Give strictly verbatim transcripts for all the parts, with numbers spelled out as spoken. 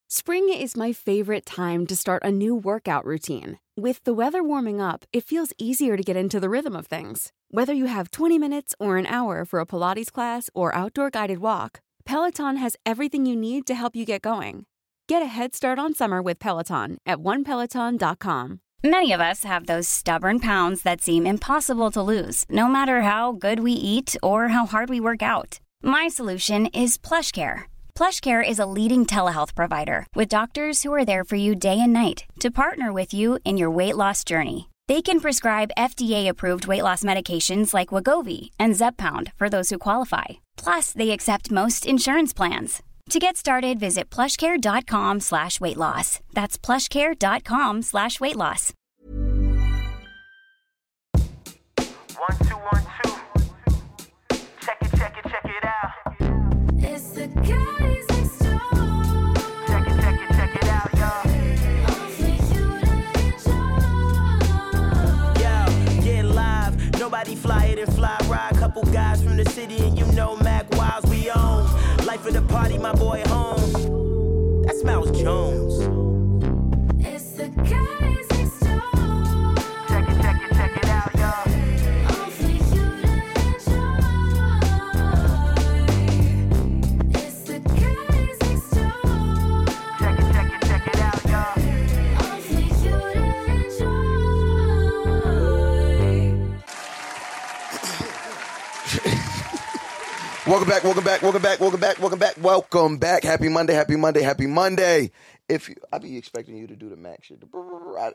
Spring is my favorite time to start a new workout routine. With the weather warming up, it feels easier to get into the rhythm of things. Whether you have twenty minutes or an hour for a Pilates class or outdoor guided walk, Peloton has everything you need to help you get going. Get a head start on summer with Peloton at one peloton dot com. Many of us have those stubborn pounds that seem impossible to lose, no matter how good we eat or how hard we work out. My solution is PlushCare. PlushCare is a leading telehealth provider with doctors who are there for you day and night to partner with you in your weight loss journey. They can prescribe F D A-approved weight loss medications like Wegovy and Zepbound for those who qualify. Plus, they accept most insurance plans. To get started, visit plushcare.com slash weight loss. That's plushcare.com slash weight loss. One, two, one, two. Check it, check it, check it out. It's the guys next door. Check it, check it, check it out, y'all. Only you to enjoy. Yo, get live. Nobody fly it and fly ride. Couple guys from the city and you know Mac Wiles we own. Life of the party, my boy home. That's Mouse Jones. It's the guys next door. Check it, check it, check it out, y'all. Only you to enjoy. It's the guys next door. Check it, check it, check it out, y'all. Only you to enjoy. Welcome back, welcome back, welcome back, welcome back, welcome back, welcome back. Happy Monday, happy Monday, happy Monday. If you, I be expecting you to do the Mac shit. I-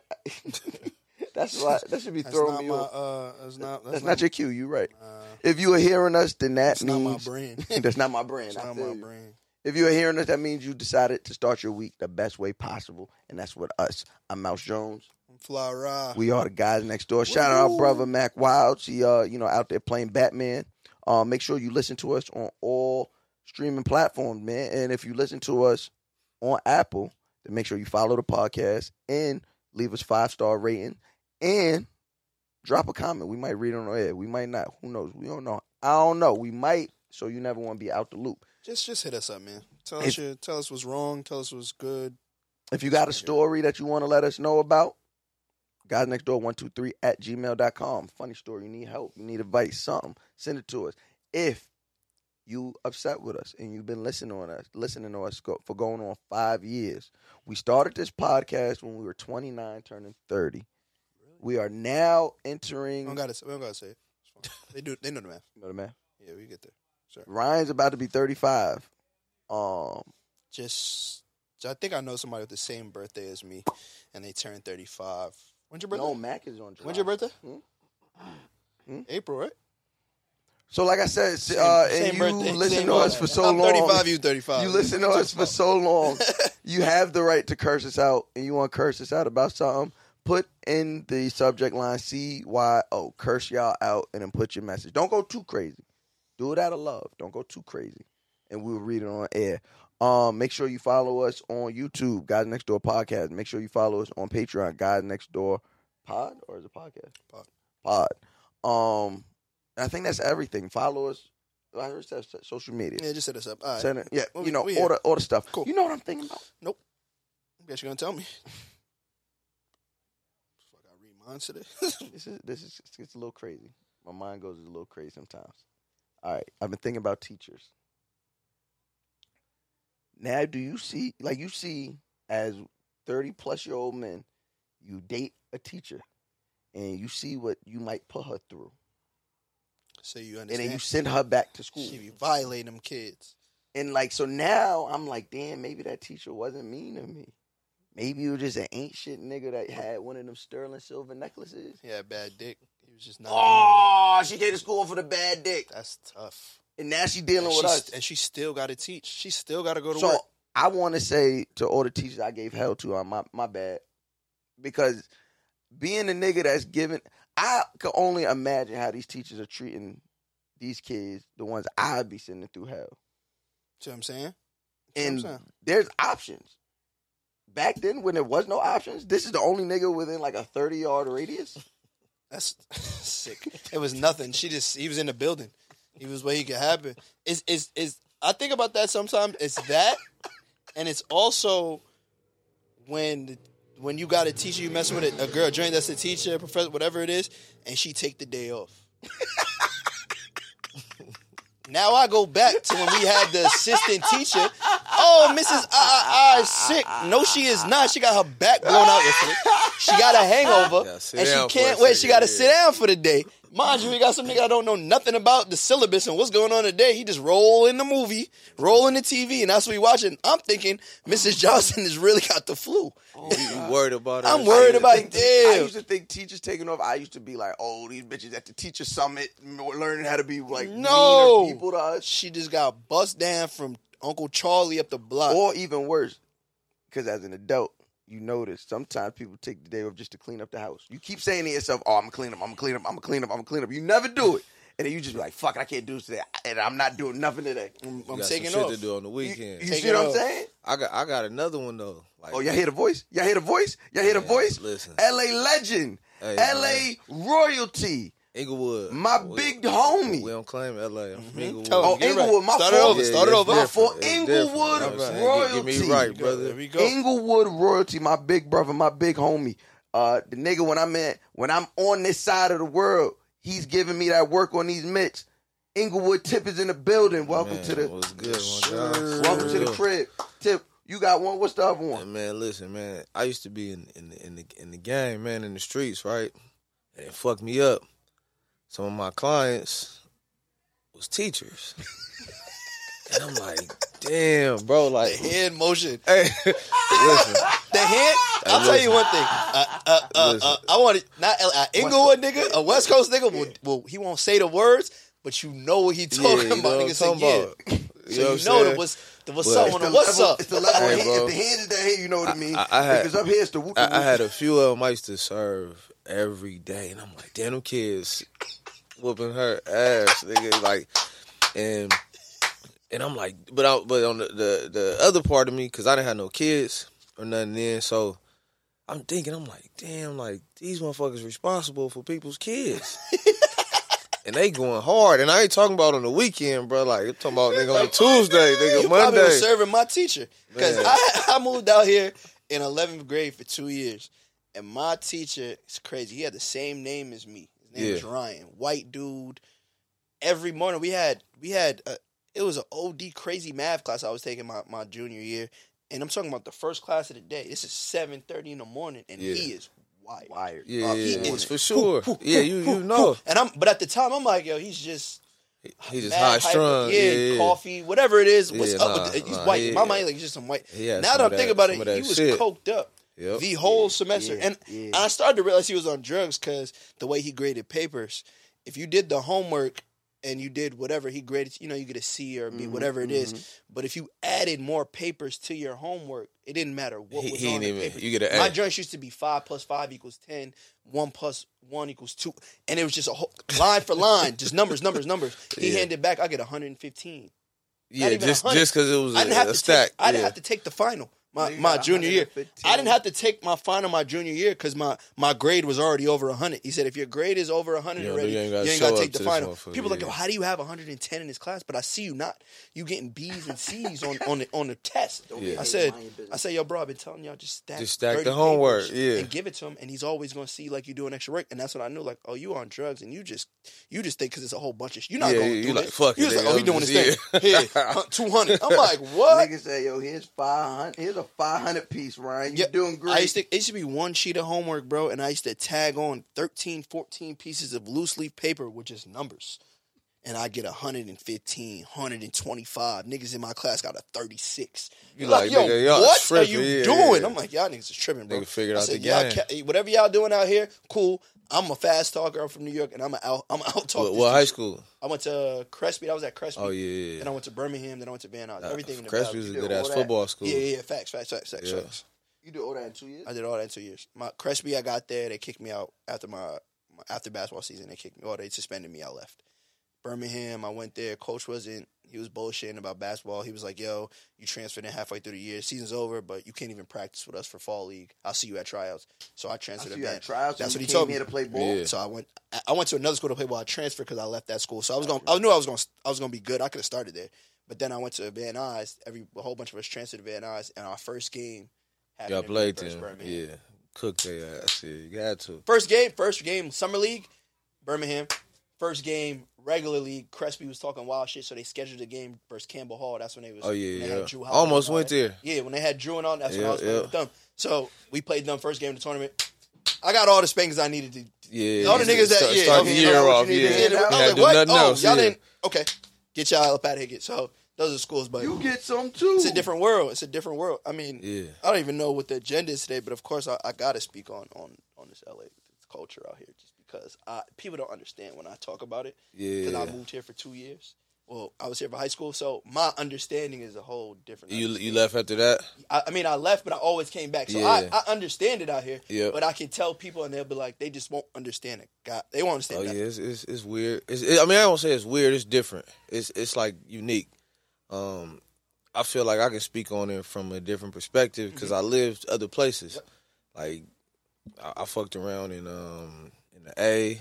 That's why that should be That's throwing not me my, off. uh, that's not, that's, That's not your cue. You right. If you are hearing us, then that That's not my means brand. that's not my brand. It's I not feel my you. brand. If you are hearing us, that means you decided to start your week the best way possible, and that's with us. I'm Mouse Jones. Fly ride. We are the guys next door. Shout out our brother Mac Wilds. He uh, you know, out there playing Batman. Uh, make sure you listen to us on all streaming platforms, man. And if you listen to us on Apple, then make sure you follow the podcast and leave us five star rating and drop a comment. We might read it on the air. We might not. Who knows? We don't know. I don't know. We might. So you never want to be out the loop. Just just hit us up, man. Tell If- us your, tell us what's wrong. Tell us what's good. If you got a story that you want to let us know about, guys next door one two three at gmail dot com. Funny story. You need help. You need advice. Something. Send it to us. If you upset with us and you've been listening on us, listening to us go, for going on five years. We started this podcast when we were twenty-nine, turning thirty. We are now entering. We don't gotta, we don't gotta say it. It's fine. They do. They know the math. You know the man. Yeah, we get there. Sure. Ryan's about to be thirty-five. Um, Just, I think I know somebody with the same birthday as me, and they turned thirty-five. When's your birthday? no, Mac is on July. When's your birthday? Hmm? Hmm? April, right? So, like I said, Same- uh, same and you birthday, listen same to us birthday. for so I'm long. thirty-five. You thirty-five. You listen to us for so long. You have the right to curse us out, and you want to curse us out about something. Put in the subject line C Y O, curse y'all out, and then put your message. Don't go too crazy. Do it out of love. Don't go too crazy, and we'll read it on air. Um, make sure you follow us on YouTube, Guys Next Door Podcast. Make sure you follow us on Patreon, Guys Next Door Pod, or is it podcast? Pod. Pod. Um, I think that's everything. Follow us. I heard that social media. Yeah, just hit us up. All right. Send it. Yeah, Well, you know, we all here. the, all the stuff. Cool. You know what I'm thinking about? Nope. Guess you're gonna tell me. I gotta read mine today. This is this is it's a little crazy. My mind goes a little crazy sometimes. All right, I've been thinking about teachers. Now, do you see, like you see, as thirty plus year old men, you date a teacher, and you see what you might put her through, So you and understand? then you send her back to school, She be violating them kids. and like so now I'm like, damn, maybe that teacher wasn't mean to me. Maybe you were just an ain't shit nigga that had one of them sterling silver necklaces. He had bad dick. He was just not. Oh, she came to school for the bad dick. That's tough. And now she dealing And with she, us. and she still got to teach. She still got to go to So work. I want to say to all the teachers I gave hell to, on my, my bad. Because being a nigga that's giving, I can only imagine how these teachers are treating these kids, the ones I'd be sending through hell. See what I'm saying? See And what I'm saying? there's options. Back then, when there was no options, this is the only nigga within like a thirty-yard radius. That's sick. It was nothing. She just, he was in the building. He was where he could happen. Is is is I think about that sometimes. It's that, and it's also when the, when you got a teacher, you messing with a, a girl, joint that's a teacher, professor, whatever it is, and she take the day off. Now I go back to when we had the assistant teacher. Oh, Missus I, I, I is sick. No, she is not. She got her back blown out yesterday. She got a hangover, and she can't wait. She got to sit down for the day. Mind you, we got some nigga I don't know nothing about the syllabus and what's going on today. He just roll in the movie, roll in the T V, and that's what we watching. I'm thinking Missus Johnson has really got the flu. Oh, you worried about it? I'm worried about it. I Damn. used to think teachers taking off. I used to be like, oh, these bitches at the teacher summit learning how to be like No. meaner people to us. She just got bust down from Uncle Charlie up the block. Or even worse, because as an adult, you notice sometimes people take the day off just to clean up the house. You keep saying to yourself, oh, I'm going to clean up, I'm going to clean up, I'm going to clean up, I'm going to clean up. You never do it. And then you just be like, fuck it, I can't do this today. And I'm not doing nothing today. I'm, I'm got taking some shit off. to do on the weekend. You Take see it what I'm off. saying? I got I got another one though. Like, Oh, y'all hear the voice? Y'all hear the voice? Y'all hear the Man, voice? listen. L A legend. Hey, L A royalty. Inglewood. My We- big homie. We don't claim L A. I'm from Inglewood. Tell Oh, him, get it Inglewood, right. my Start it fault. over. Start it Yeah, over. it's My fault. different. It's different. Inglewood You know what I'm saying? royalty. Get me right, brother. There we go. Inglewood royalty, my big brother, my big homie. Uh, the nigga when I'm in, when I'm on this side of the world, he's giving me that work on these mitts. Inglewood Tip is in the building. Welcome Man, to the what's good, my guy? welcome to the crib. Tip, you got one. What's the other one? And man, listen, man. I used to be in in the, in the in the game, man, in the streets, right? And it fucked me up. Some of my clients was teachers, and I'm like, damn, bro, like, The hand motion. hey, listen, The hand. I'll tell you one thing. Uh, uh, uh, uh, I want to not uh, Inglewood nigga, a West Coast nigga. Will, will he won't say the words, but you know what he talking yeah, you know about. what I'm Nigga say talking yeah. about. So You you know know, what I'm saying? there was there was But- someone It's on the what's level, up. It's the level. Hey, hand, bro. if the hand is down here, you know what I mean. I- I had- if it's up here, it's the whoop. I, I had a few of them I used to serve every day, and I'm like, damn, them kids whooping her ass, nigga, like, and and I'm like, but I, but on the, the the other part of me, because I didn't have no kids or nothing then, so I'm thinking, I'm like, damn, like these motherfuckers responsible for people's kids. And they going hard, and I ain't talking about on the weekend, bro. Like I'm talking about nigga on a Tuesday, nigga You probably Monday. was serving my teacher because Man. I I moved out here in eleventh grade for two years, and my teacher is crazy. He had the same name as me. His name was Yeah. Ryan, white dude. Every morning we had we had a, it was an O D crazy math class I was taking my, my junior year, and I'm talking about the first class of the day. This is seven thirty in the morning, and Yeah. he is wired. Wired. Yeah, Uh, yeah, he yeah, is- for sure. Yeah, you you know, And I'm but at the time I'm like, yo, he's just he just mad high hyper. strung. Yeah, Yeah, yeah. coffee, whatever it is. What's Yeah, up nah, with the, he's nah, white. he- In my mind, like he's just some white. He had Now some that of I'm thinking that- about it, some of that he was shit. coked up Yep. the whole semester, Yeah, and, yeah. and I started to realize he was on drugs because the way he graded papers. If you did the homework and you did whatever he graded, you know, you get a C or a B, Mhm, whatever it is. mhm. But if you added more papers to your homework, it didn't matter what He- was he on ain't the even- paper. you get an My A. joints used to be five plus five equals ten, one plus one equals two, and it was just a whole, line for line, just numbers, numbers, numbers. He Yeah. handed back, I get one hundred fifteen. Yeah, even just a hundred. just because it was a, I didn't have a to stack. take. I didn't yeah. have to take the final my Nigga my got junior year. one hundred fifteen. I didn't have to take my final my junior year because my, my grade was already over a hundred. He said if your grade is over a hundred You know, already, you you ain't ain't gotta got to show take up the to this final. motherfucker, People are like, yeah. yo, how do you have one hundred ten in this class? But I see you not. You getting B's and C's on on the on the test. Yeah. I said, I said, yo, bro, I've been telling y'all just stack, Just stack thirty the homework, papers yeah. and give it to him, and he's always gonna see like you doing extra work, and that's when I knew like, oh, you on drugs, and you just you just think because it's a whole bunch of sh- you're not Yeah, going you through like, this. fuck you it, just like, nigga, oh, he I'm doing just- his thing. Here, two hundred. I'm like, what? Niggas say, yo, here's five hundred. Here's a five hundred piece, Ryan. You Yeah, doing great. I used to, it used to be one sheet of homework, bro, and I used to tag on thirteen, fourteen pieces of loose leaf paper with just numbers. And I get one hundred fifteen, one hundred twenty-five. Niggas in my class got a thirty-six. You Like, like, yo, nigga, y'all what tripping, are you yeah, doing? yeah. I'm like, y'all niggas is tripping, bro. Nigga figured I out said, the y'all game. ca- whatever y'all doing out here, cool. I'm a fast talker. I'm from New York, and I'm a out. I'm out talk. What, what high school? I went to Crespi. I was at Crespi. Oh yeah, yeah. Then I went to Birmingham. Then I went to Van Nuys. Uh, Everything in the Crespi valley. was a You good did ass all that? football school. Yeah, yeah, yeah. Facts, facts, facts, facts, Yeah. facts. You do all that in two years? I did all that in two years. My Crespi, I got there. They kicked me out after my, my after basketball season. They kicked me. Oh, they suspended me. I left. Birmingham, I went there. Coach wasn't. He was bullshitting about basketball. He was like, "Yo, you transferred in halfway through the year. Season's over, but you can't even practice with us for fall league. I'll see you at tryouts." So I I transferred. see to you Van- at tryouts. That's and what you he came told me. here to play ball. Yeah. So I went. I- I went to another school to play ball. I transferred because I left that school. So I was going. I knew I was going. I was going to be good. I could have started there, But then I went to Van Nuys. Every a whole bunch of us transferred to Van Nuys, and our first game happened Y'all in played versus them. Birmingham. Yeah. Cook their ass. Yeah, you had to. First game, first game, summer league, Birmingham. First game, regular league. Crespi was talking wild shit, so they scheduled a game versus Campbell Hall. That's when they was. Oh, yeah, when they yeah. had Drew Holiday Almost and all went that. there. Yeah, when they had Drew and all, that's when Yeah, I was playing yeah. with them. So we played them first game of the tournament. I got all the spankings I needed to. Yeah. All the niggas that start, yeah, start okay, the you year know what off. you Yeah. need to Yeah, do I now. was Can't like, do what? nothing Oh, else. y'all yeah. didn't. Okay, get y'all up out of here. Get so those are schools, but You get some too. it's a different world. It's a different world. I mean, Yeah. I don't even know what the agenda is today, but of course, I, I got to speak on, on, on this L A culture out here, just because I, people don't understand when I talk about it. Because Yeah. I moved here for two years. Well, I was here for high school, so my understanding is a whole different. You you understanding. left after that? I, I mean, I left, but I always came back. So Yeah. I, I understand it out here. Yep. But I can tell people, and they'll be like, they just won't understand it. God, they won't understand Oh that. yeah, it's it's, it's weird. It's, it, I mean, I don't say it's weird. It's different. It's it's like unique. Um, I feel like I can speak on it from a different perspective because I lived other places. Like I, I fucked around in um in the A,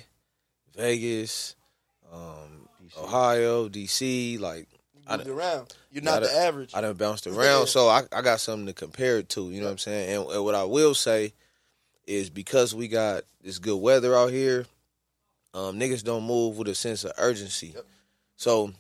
Vegas, um, Ohio, D C. Like I Moved done- around. You're I not the done- average. I done bounced around, so I, I got something to compare it to. You know what I'm saying? And, and what I will say is because we got this good weather out here, um, niggas don't move with a sense of urgency. So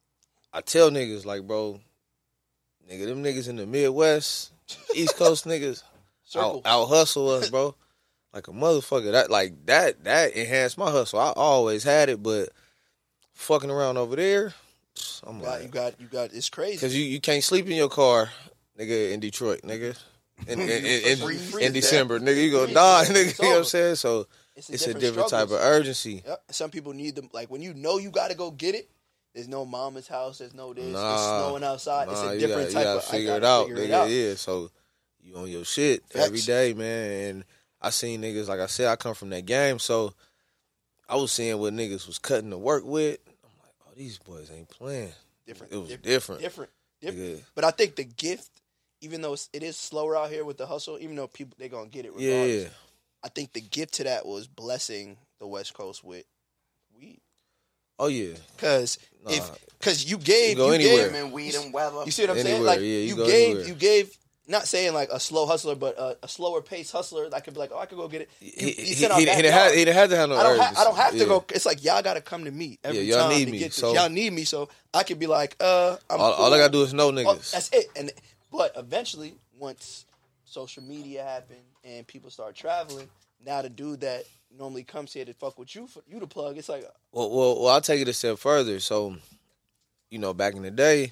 I tell niggas like, bro, nigga, them niggas in the Midwest, East Coast niggas, Circle. out, out hustle us, bro, like a motherfucker. That like that that enhanced my hustle. I always had it, but fucking around over there, I'm You got, like, you got, you got. It's crazy. because you, you can't sleep in your car, nigga, in Detroit, nigga. In, in, in, in, Freeze in that. December, nigga, you gonna die, nigga. It's You know what I'm over. saying? So It's it's a a different different type of struggles. urgency. Yep. Some people need them. Like when you know you got to go get it. There's no mama's house. There's no this. Nah, it's snowing outside. Nah, it's a you different gotta, type you gotta of. figure I it gotta out, figure nigga. it out. Yeah, so you on your shit every Facts. day, man. And I seen niggas, like I said, I come from that game, so I was seeing what niggas was cutting to work with. I'm like, oh, these boys ain't playing. Different. It was different. different. Different. different. Nigga. But I think the gift, even though it's, it is slower out here with the hustle, even though people they gonna get it regardless. Yeah. I think the gift to that was blessing the West Coast with weed. Oh yeah. Cause Nah. if cause you gave You go you anywhere. gave And weed and weather. you see what I'm saying? Anywhere, Like yeah, you you go gave anywhere. you gave not saying like a slow hustler, but a, a slower paced hustler that could be like, oh, I could go get it. You, He, you he, send out he, he, backyard. done had, he done had to have no I don't, ha- urgency. I don't have to Yeah. go. It's like y'all got to come to me every Yeah, y'all time need to me, get this. so- Y'all need me, so I could be like, uh, I'm All, cool. all I gotta do is know Oh, niggas. that's it. And but eventually, once social media happened and people start traveling, now the dude that normally comes here to fuck with you for you to plug, it's like, Well, well, well, I'll take it a step further. So, you know, back in the day,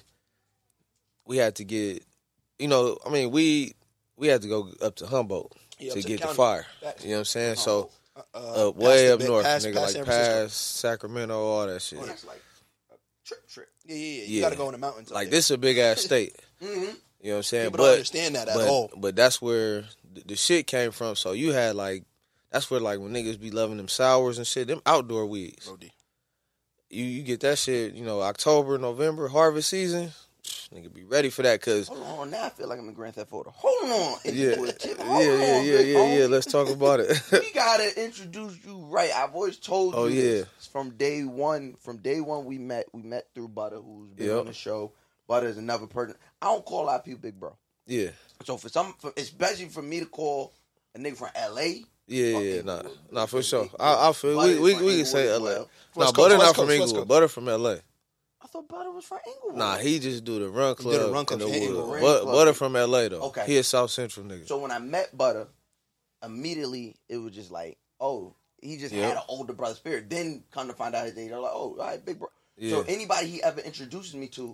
we had to get, you know, I mean, we we had to go up to Humboldt Yeah, up to to get the county. fire. Facts. You know what I'm saying? So, uh, uh, way past up the- north, past- nigga, past like San Francisco. past Sacramento, all that shit. Oh, that's like a trip trip. Yeah, yeah, yeah. You Yeah. got to go in the mountains. up Like there. this is a big ass state. Mm-hmm. You know what I'm saying? People but don't understand that at but, all. But that's where the, the shit came from. So you had like, that's where like when niggas be loving them sours and shit, them outdoor weeds. Brody. You you get that shit, you know, October, November, harvest season. Nigga be ready for that because Hold on, now I feel like I'm in Grand Theft Auto. Hold on. yeah, yeah, yeah, Hold yeah, on, yeah, yeah, big yeah, yeah. homie. Let's talk about it. We gotta introduce you right. I've always told you Oh, this. yeah. From day one. From day one, we met. We met through Butter, who's been Yep. on the show. Butter is another person. I don't call a lot of people big bro. Yeah, So for some, for, especially for me to call a nigga from L A. yeah, fuck yeah. Nah, Inglewood. nah, for sure. I, I feel Butter we is we, from we can say Inglewood L A. as well. Nah, West Butter Coast, not West from Coast, West Inglewood. Coast. Butter from L A. I thought Butter was from Inglewood. Nah, he just do the run did club, a run club in in the Inglewood. wood. Run But, club. Butter from L A though. Okay. He a South Central nigga. So when I met Butter, immediately it was just like, oh, he just Yep. had an older brother spirit. Then come to find out his age, they're like, oh, all right, big bro. Yeah. So anybody he ever introduces me to,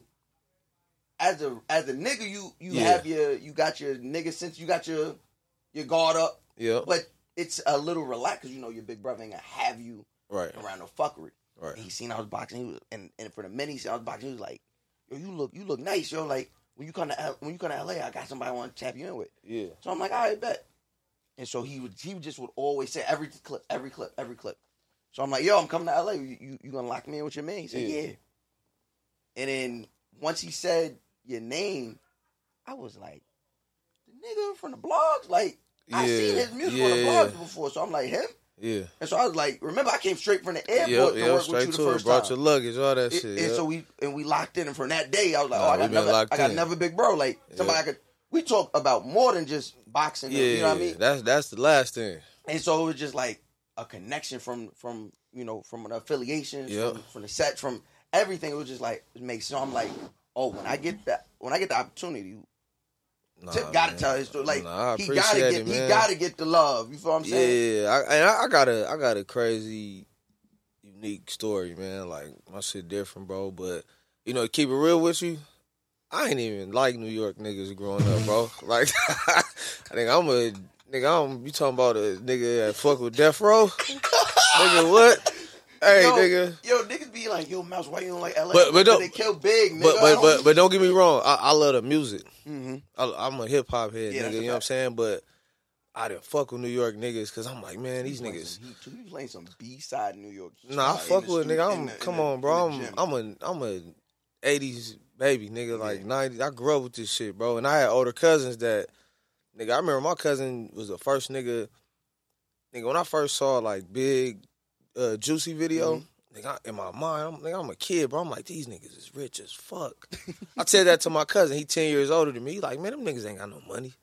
as a as a nigga, you you Yeah. have your you got your nigga since you got your your guard up, Yeah, but it's a little relaxed because you know your big brother ain't gonna have you right, around no fuckery. right. And he seen I was boxing, he was, and and for the minute he seen I was boxing, he was like, yo, you look you look nice, yo. Like when you come to L- when you come to L A, I got somebody I want to tap you in with. Yeah, So I'm like, all right, bet. And so he would, he just would always say every clip, every clip, every clip. So I'm like, yo, I'm coming to L A. You, you, you gonna lock me in with your man? He said, Yeah. yeah. And then once he said your name, I was like, the nigga from the blogs? Like, I Yeah, seen his music on the yeah. blogs before. So I'm like, him? Yeah. And so I was like, remember, I came straight from the airport Yeah, to yeah, work straight with you the to it. first Brought time. your luggage, all that It- shit. and yeah. so we and we locked in, and from that day, I was like, Nah, oh, I we got been another, locked I got in. another big bro. Like somebody I could. We talk about more than just boxing. yeah, and, you know what I mean? that's that's the last thing. And so it was just like a connection from from you know from an affiliation, Yep. from, from the set, from everything. It was just like it makes. So I'm like, oh, when I get that, when I get the opportunity, Nah, Tip got to man. tell his story. Like Nah, I he gotta appreciate get, it, he man. gotta get the love. You feel what I'm saying? Yeah, I, and I, I got a I got a crazy, unique story, man. Like my shit different, bro. But you know, to keep it real with you, I ain't even like New York niggas growing up, bro. Like I think I'm a nigga. I'm you talking about a nigga that fuck with Death Row? Nigga, what? Hey, yo, nigga. Yo, niggas be like, yo, Mouse, why you don't like L A? But- but don't- they kill Big, nigga. But I but don't- but but don't get me wrong. I, I love the music. Mhm. I, I'm a hip hop head, Yeah, nigga. that's a You know what I'm fact. saying? But I didn't fuck with New York niggas because I'm like, man, these You playing niggas. some heat, too. You playing some B side New York. Nah, I uh, fuck in the with stu- nigga. in I'm the- in come the- on, bro. in the I'm gym. I'm a I'm a eighties baby, nigga. Like nineties. I grew up with this shit, bro. And I had older cousins that, nigga. I remember my cousin was the first nigga. Nigga, when I first saw like Big, uh, Juicy video, Mm-hmm. nigga, I- in my mind, I'm, nigga, I'm a kid, bro. I'm like, these niggas is rich as fuck. I said that to my cousin. He ten years older than me. He like, man, them niggas ain't got no money.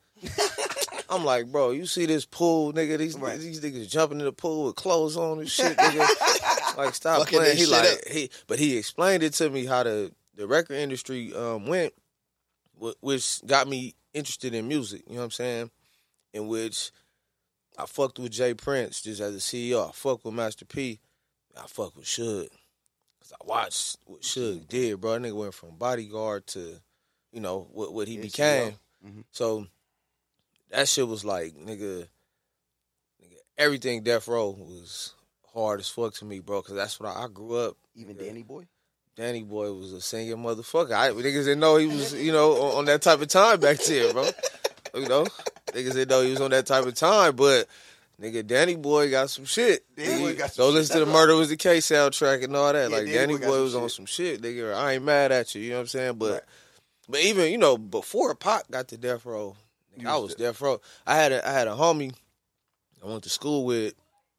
I'm like, bro, you see this pool, nigga? These Right. these niggas jumping in the pool with clothes on and shit, nigga. Like, stop Fucking playing. they He shit like, up. he, but he explained it to me how the the record industry um went, wh- which got me interested in music. You know what I'm saying? In which I fucked with Jay Prince just as a C E O. I fucked with Master P. I fucked with Suge. Cause I watched what Suge did, bro. That nigga went from bodyguard to, you know, what what he Yeah, became. C E O. Mhm. So that shit was like, nigga, nigga, everything Death Row was hard as fuck to me, bro. Cause that's what I, I grew up. Even Danny Boy. Danny Boy was a singing motherfucker. I, niggas didn't know he was, you know, on, on that type of time back then, bro. You know, niggas didn't know he was on that type of time, but nigga, Danny Boy got some shit. Danny Boy Nigga, got some Go shit. listen to the That's Murder Was the Case soundtrack and all that. Yeah, like Danny Danny Boy got Boy some was on shit. some shit, nigga. I ain't mad at you. You know what I'm saying? But Right. but even you know before Pac got to Death Row, nigga, I was Death Row. I had a I had a homie I went to school with.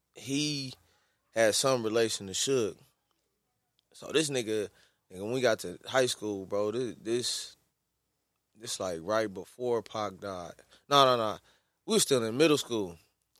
He had some relation to Suge. So this nigga, nigga, when we got to high school, bro, this this this like right before Pac died. No, no, no. We were still in middle school.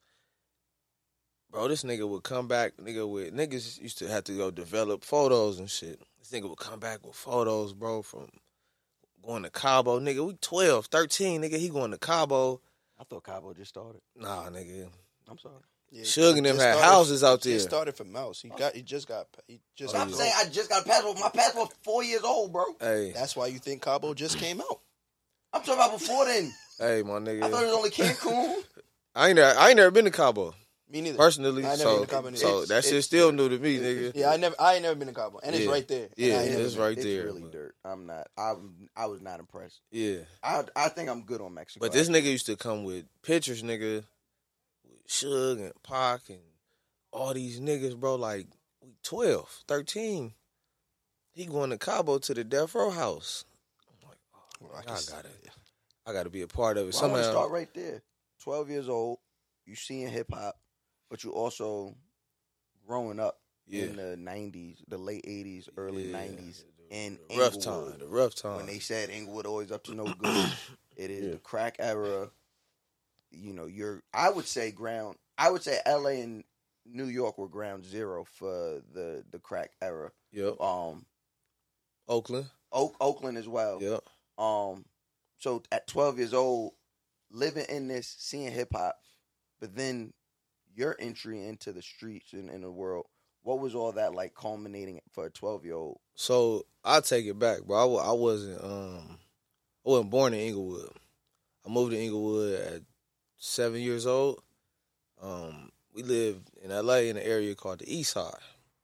Bro, this nigga would come back, nigga with niggas used to have to go develop photos and shit. This nigga would come back with photos, bro, from going to Cabo. Nigga, we twelve, thirteen, nigga, he going to Cabo. I thought Cabo just started. Nah, nigga. I'm sorry. Yeah, Suge and them just had started- houses out He there. started for Mouse. He got. He just got. He just. Oh, I'm yeah. saying I just got a passport. My passport four years old, bro. Hey, That's why you think Cabo just came out. I'm talking about before then. hey, my I thought it nigga. was only Cancun. I ain't never, I ain't never been to Cabo Me neither. personally, I never so been to Cabo neither. so It's- that shit it's- still new to me, nigga. Yeah, I never. I ain't never been to Cabo, and it's Yeah. right there. And Yeah, I ain't never it's been. right It's there. really but- dirt. I'm not. I I was not impressed. Yeah. I I think I'm good on Mexico. But this nigga used to come with pictures, nigga, with Suge and Pac and all these niggas, bro. Like, we twelve, thirteen. He going to Cabo to the Death Row house. I'm like, oh, Well, I I, can see- gotta, I gotta be a part of it Well, I want to somehow. start right there. Twelve years old. You seeing hip hop, but you also growing up Yeah. in the nineties, the late eighties, early Yeah. nineties, in The rough Inglewood. time, the rough time. When they said Inglewood always up to no good, it is Yeah. the crack era. You know, you're. I would say ground. I would say L A and New York were ground zero for the the crack era. Yep. Um, Oakland. Oak, Oakland as well. Yep. Um, so at twelve years old, living in this, seeing hip hop, but then your entry into the streets and in the world, what was all that like culminating for a twelve year old? So I'll take it back, bro. I, wa- I wasn't um I wasn't born in Inglewood. I moved to Inglewood at seven years old. Um, we lived in L A in an area called the East Side.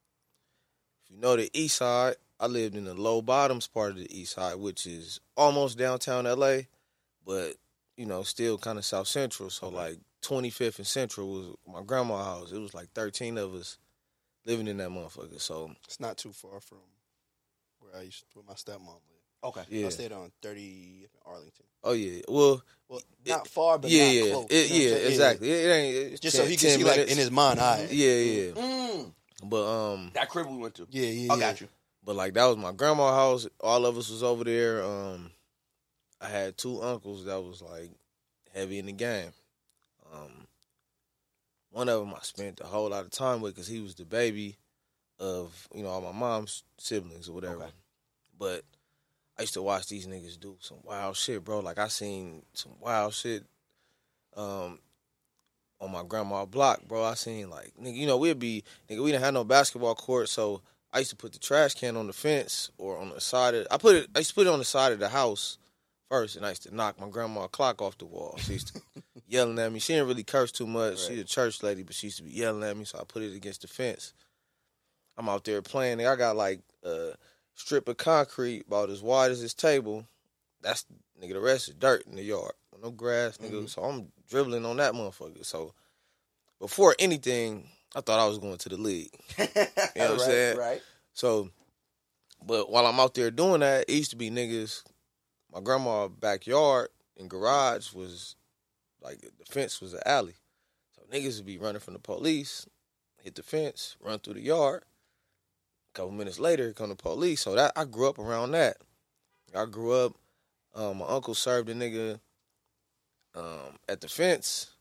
If you know the East Side, I lived in the low bottoms part of the East Side, which is almost downtown L A, but you know, still kind of South Central. So like twenty-fifth and Central was my grandma's house. It was like thirteen of us living in that motherfucker. So It's not too far from where I used, where my stepmom lived. Okay. Yeah. I stayed on thirty in Arlington. Oh yeah. Well, Well, it- not far, but yeah, not yeah, close. It- you know yeah, what I'm saying? exactly. It, it ain't it's Just ten, so he can ten see, like, minutes. in his mind, all right. Yeah, yeah. Mm. But um, That crib we went to. Yeah, yeah, I yeah. got you. but like that was my grandma's house. All of us was over there. Um, I had two uncles that was like heavy in the game. Um, one of them I spent a whole lot of time with because he was the baby of, you know, all my mom's siblings or whatever. Okay. But I used to watch these niggas do some wild shit, bro. Like I seen some wild shit um, on my grandma's block, bro. I seen like, nigga, you know, we'd be, nigga, we didn't have no basketball court, so I used to put the trash can on the fence or on the side of, I put it, I used to put it on the side of the house first, and I used to knock my grandma's clock off the wall. She used to yelling at me. She didn't really curse too much. Right. She's a church lady, but she used to be yelling at me, so I put it against the fence. I'm out there playing. I got like a strip of concrete about as wide as this table. That's, nigga, the rest is dirt in the yard. No grass, nigga. Mm-hmm. So I'm dribbling on that motherfucker. So before anything, I thought I was going to the league. You know what I'm right, saying? Right. So, but while I'm out there doing that, it used to be niggas. My grandma's backyard and garage was like the fence was an alley. So niggas would be running from the police, hit the fence, run through the yard. A couple minutes later, here come the police. So that I grew up around that. I grew up. Um, my uncle served a nigga um, at the fence.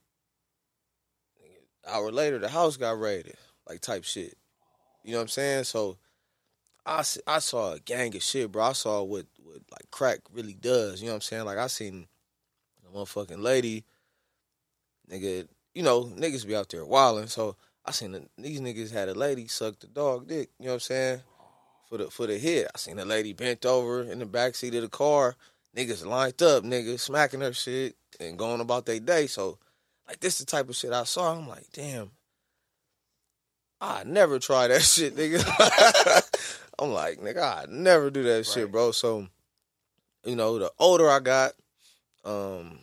An hour later, the house got raided, like type shit. You know what I'm saying? So I, s- I saw a gang of shit, bro. I saw what, what like crack really does. You know what I'm saying? Like I seen a motherfucking lady, nigga. You know, niggas be out there wilding. So I seen the, these niggas had a lady suck the dog dick. You know what I'm saying? For the for the hit. I seen a lady bent over in the backseat of the car. Niggas lined up, niggas smacking her shit and going about their day. So, like, this the type of shit I saw. I'm like, damn, I never try that shit, nigga. I'm like, nigga, I never do that shit, bro. So, you know, the older I got, um,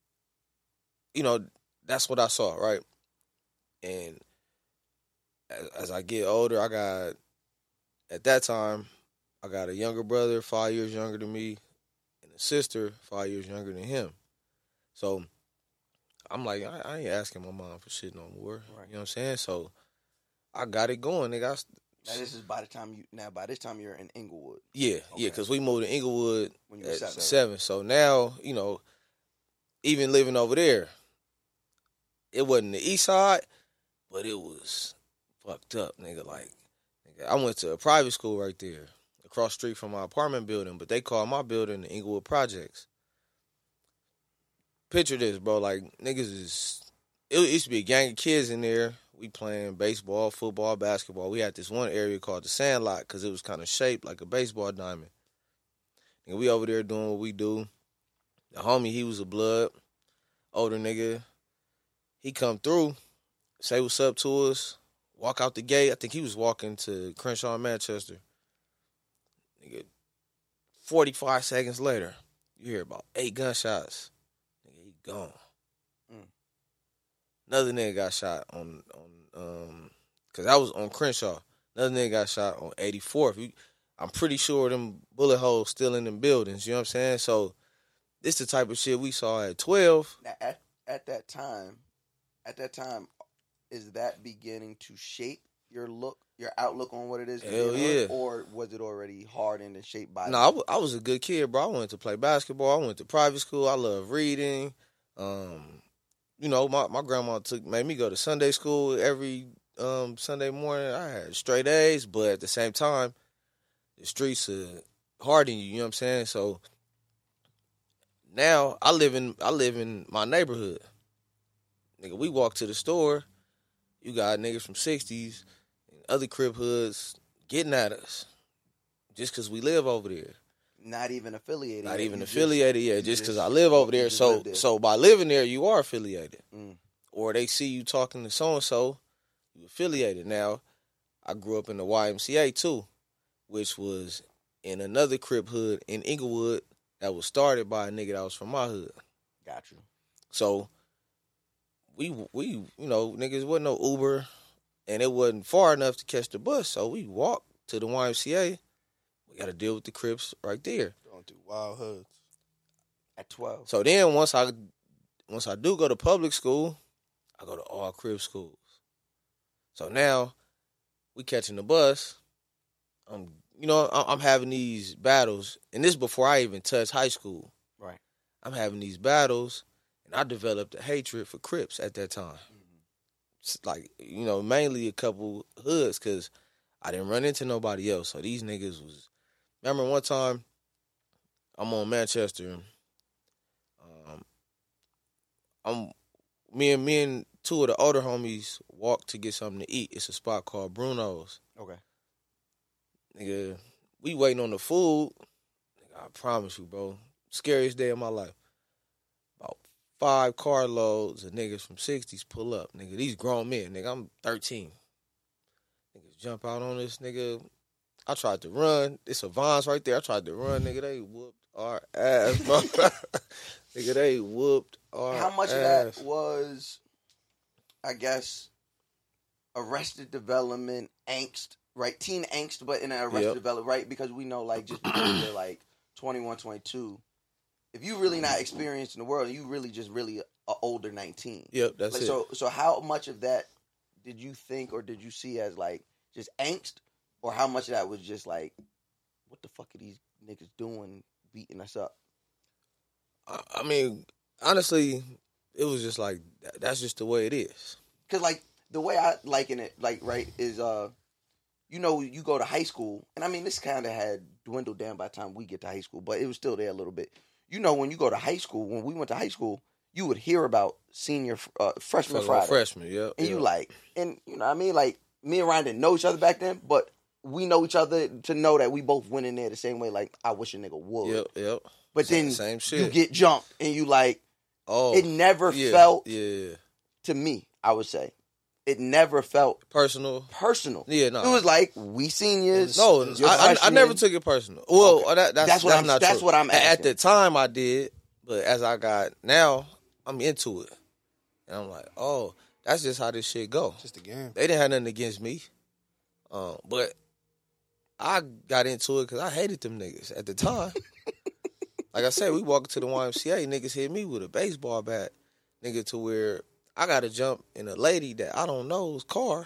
you know, that's what I saw, right? And as, as I get older, I got, at that time, I got a younger brother, five years younger than me, and a sister, five years younger than him. So I'm like, I, I ain't asking my mom for shit no more. Right. You know what I'm saying? So I got it going, nigga. I, Now this is by the time you now by this time you're in Inglewood. yeah, Okay. yeah, because we moved to Inglewood When you were at seven. seven. So now, you know, even living over there, it wasn't the east side, but it was fucked up, nigga. Like, nigga, I went to a private school right there, across the street from my apartment building, but they call my building the Inglewood Projects. Picture this, bro. Like, niggas is, it used to be a gang of kids in there. We playing baseball, football, basketball. We had this one area called the Sandlot because it was kind of shaped like a baseball diamond. And we over there doing what we do. The homie, he was a blood, older nigga. He come through, say what's up to us, walk out the gate. I think he was walking to Crenshaw, Manchester. Nigga, forty-five seconds later, you hear about eight gunshots. Nigga, he gone. Mm. Another nigga got shot on, on um, because I was on Crenshaw. Another nigga got shot on eighty-fourth. You, I'm pretty sure them bullet holes still in them buildings. You know what I'm saying? So this the type of shit we saw at twelve. Now at at that time, at that time, is that beginning to shape your look, your outlook on what it is? to be Hell a hood, yeah. Or was it already hardened and shaped by? No, I, w- I was a good kid, bro. I went to play basketball. I went to private school. I love reading. Um, you know, my, my grandma took made me go to Sunday school every um, Sunday morning. I had straight A's, but at the same time, the streets are harden you. You know what I'm saying? So now I live in I live in my neighborhood. Nigga, we walk to the store. You got niggas from sixties and other crib hoods getting at us just because we live over there. Not even affiliated. Not yet. even You just- affiliated, yeah, you just because just- I live over you there. just So, live there. so by living there, you are affiliated, Mm. or they see you talking to so and so, you affiliated. Now, I grew up in the Y M C A too, which was in another crib hood in Inglewood that was started by a nigga that was from my hood. Got you. So we we you know niggas wasn't no Uber, and it wasn't far enough to catch the bus. So we walked to the Y M C A. We got to deal with the Crips right there. Going through wild hoods. At twelve. So then once I once I do go to public school, I go to all crib schools. So now we catching the bus. I'm you know I'm having these battles, and this before I even touch high school. Right. I'm having these battles, and I developed a hatred for Crips at that time. Mm-hmm. It's like you know, mainly a couple hoods because I didn't run into nobody else. So these niggas was. Remember one time, I'm on Manchester. Um, I'm me and me and two of the older homies walked to get something to eat. It's a spot called Bruno's. Okay. Nigga, we waiting on the food. Nigga, I promise you, bro. Scariest day of my life. About five carloads of niggas from sixties pull up. Nigga, these grown men. Nigga, I'm thirteen. Niggas jump out on this nigga. I tried to run. It's a Vons right there. I tried to run. Nigga, they whooped our ass, bro. Nigga, they whooped our ass. How much ass. of that was, I guess, arrested development, angst, right? Teen angst, but in an arrested Yep. development, right? Because we know, like, just because you're, like, twenty-one, twenty-two, if you really not experienced in the world, you really just really a older nineteen. Yep, that's like, it. So, so how much of that did you think or did you see as, like, just angst? Or how much of that was just, like, what the fuck are these niggas doing beating us up? I, I mean, honestly, it was just like, that- that's just the way it is. Because, like, the way I liken it, like, right, is, uh, you know, you go to high school, and I mean, this kind of had dwindled down by the time we get to high school, but it was still there a little bit. You know, when you go to high school, when we went to high school, you would hear about senior, uh, freshman Fucking Friday. freshman, yep. And yep. you like, and you know what I mean? Like, me and Ryan didn't know each other back then, but we know each other to know that we both went in there the same way, like, I wish a nigga would. Yep, yep. But Same- then same shit. you get jumped, and you like, Oh, it never yeah, felt, yeah, to me, I would say, it never felt personal. personal. Yeah, no. It was like, we seniors. No, you're I, I, I freshmen. never took it personal. Well, Okay. that, that's, That's what that's I'm- not that's true. what I'm At- At asking. the time, I did, but as I got now, I'm into it, and I'm like, oh, that's just how this shit go. Just a game. They didn't have nothing against me, um, but I got into it because I hated them niggas at the time. Like I said, we walked to the Y M C A, niggas hit me with a baseball bat, nigga, to where I got to jump in a lady that I don't know's car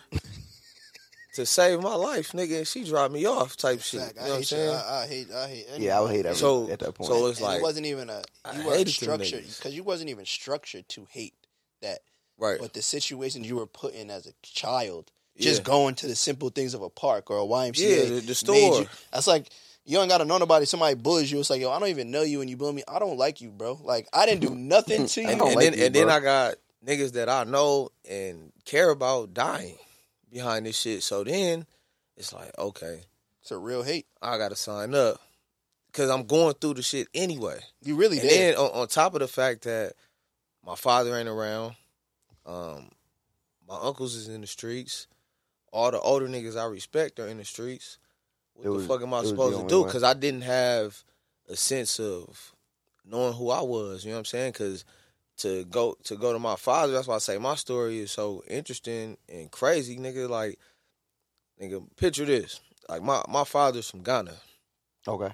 to save my life, nigga, and she dropped me off type shit. Fact, You I know what I'm hate you. saying? I, I hate. I hate. Yeah, I would hate that So, at that point. so it's And like it wasn't even a. I You weren't hated them structured niggas. because you wasn't even structured to hate that. right. But the situations you were put in as a child, just Yeah. going to the simple things of a park or a Y M C A, Yeah, the- the made store. You, that's like you don't gotta know nobody. Somebody bullies you. It's like, yo, I don't even know you, and you bully me. I don't like you, bro. Like I didn't do nothing to you. And, don't and like then you, and then bro. I got niggas that I know and care about dying behind this shit. So then it's like, okay, It's a real hate. I gotta sign up because I'm going through the shit anyway. You really And did. then on, on top of the fact that my father ain't around, um, my uncles is in the streets, all the older niggas I respect are in the streets. What It the was- fuck am it I was the supposed to only do? way. Because I didn't have a sense of knowing who I was. You know what I'm saying? Because to go to go to my father, that's why I say my story is so interesting and crazy, nigga. Like, nigga, picture this. Like my my father's from Ghana. Okay.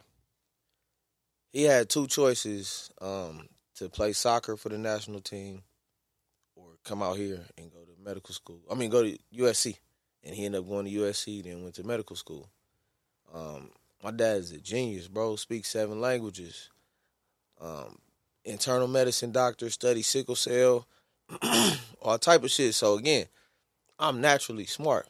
He had two choices, um, to play soccer for the national team or come out here and go to medical school. I mean, go to U S C. And he ended up going to U S C, then went to medical school. Um, my dad is a genius, bro. Speaks seven languages. Um, internal medicine doctor, study sickle cell, all type of shit. So, again, I'm naturally smart.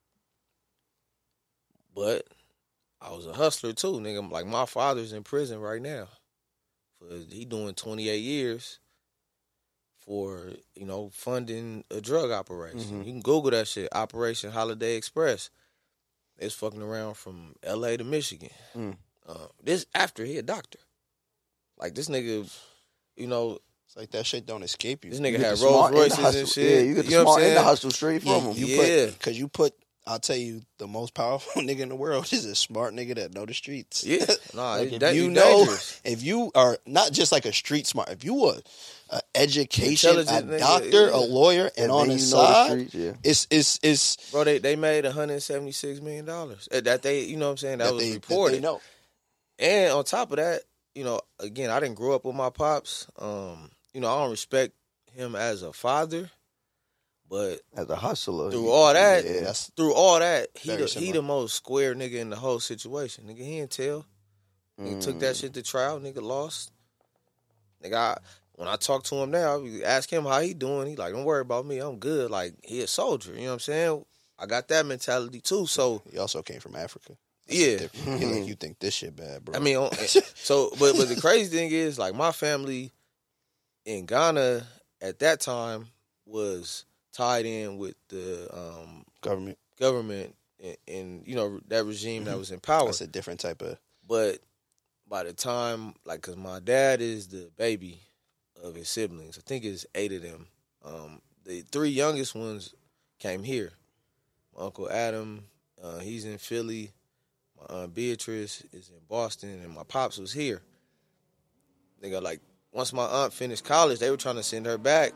But I was a hustler too, nigga. Like my father's in prison right now. For he doing twenty-eight years for, you know, funding a drug operation. Mhm. You can Google that shit, Operation Holiday Express. It's fucking around from L A to Michigan. Mm. Uh, this after he a doctor. Like this nigga, you know, It's like that shit don't escape you. this You nigga get had the Rolls smart and the Royces hustle. and shit. Yeah, you get the know what smart I'm and the saying? hustle straight from him. You Yeah. put because you put. I'll tell you, the most powerful nigga in the world is a smart nigga that know the streets. Yeah, nah, Like, it- if that- you you know, dangerous. if you are not just like a street smart, if you are a education, a Intelligent nigga, doctor, yeah. a lawyer, and And on then the you know the side, streets, yeah. it's it's it's Bro, they, they made one hundred seventy-six million dollars. That they, you know what I'm saying? That, that was they, that reported. they know. And on top of that, you know, again, I didn't grow up with my pops. Um, you know, I don't respect him as a father, but As a hustler. through all that, yeah. That's through all that, he Very the, he similar. the most square nigga in the whole situation. Nigga, he didn't tell. Nigga took that shit to trial. Nigga lost. Nigga, I, when I talk to him now, I ask him how he doing. He like, don't worry about me. I'm good. Like, he a soldier. You know what I'm saying? I got that mentality too. So, he also came from Africa. That's yeah. different. You like you think this shit bad, bro? I mean, on- so, but but the crazy thing is, like, my family in Ghana at that time was tied in with the um, government. government and, and, you know, that regime that was in power. That's a different type of. But by the time, like, because my dad is the baby of his siblings. I think it's eight of them. Um, the three youngest ones came here. My Uncle Adam, uh, he's in Philly. My Aunt Beatrice is in Boston. And my pops was here. Nigga, like, once my aunt finished college, they were trying to send her back.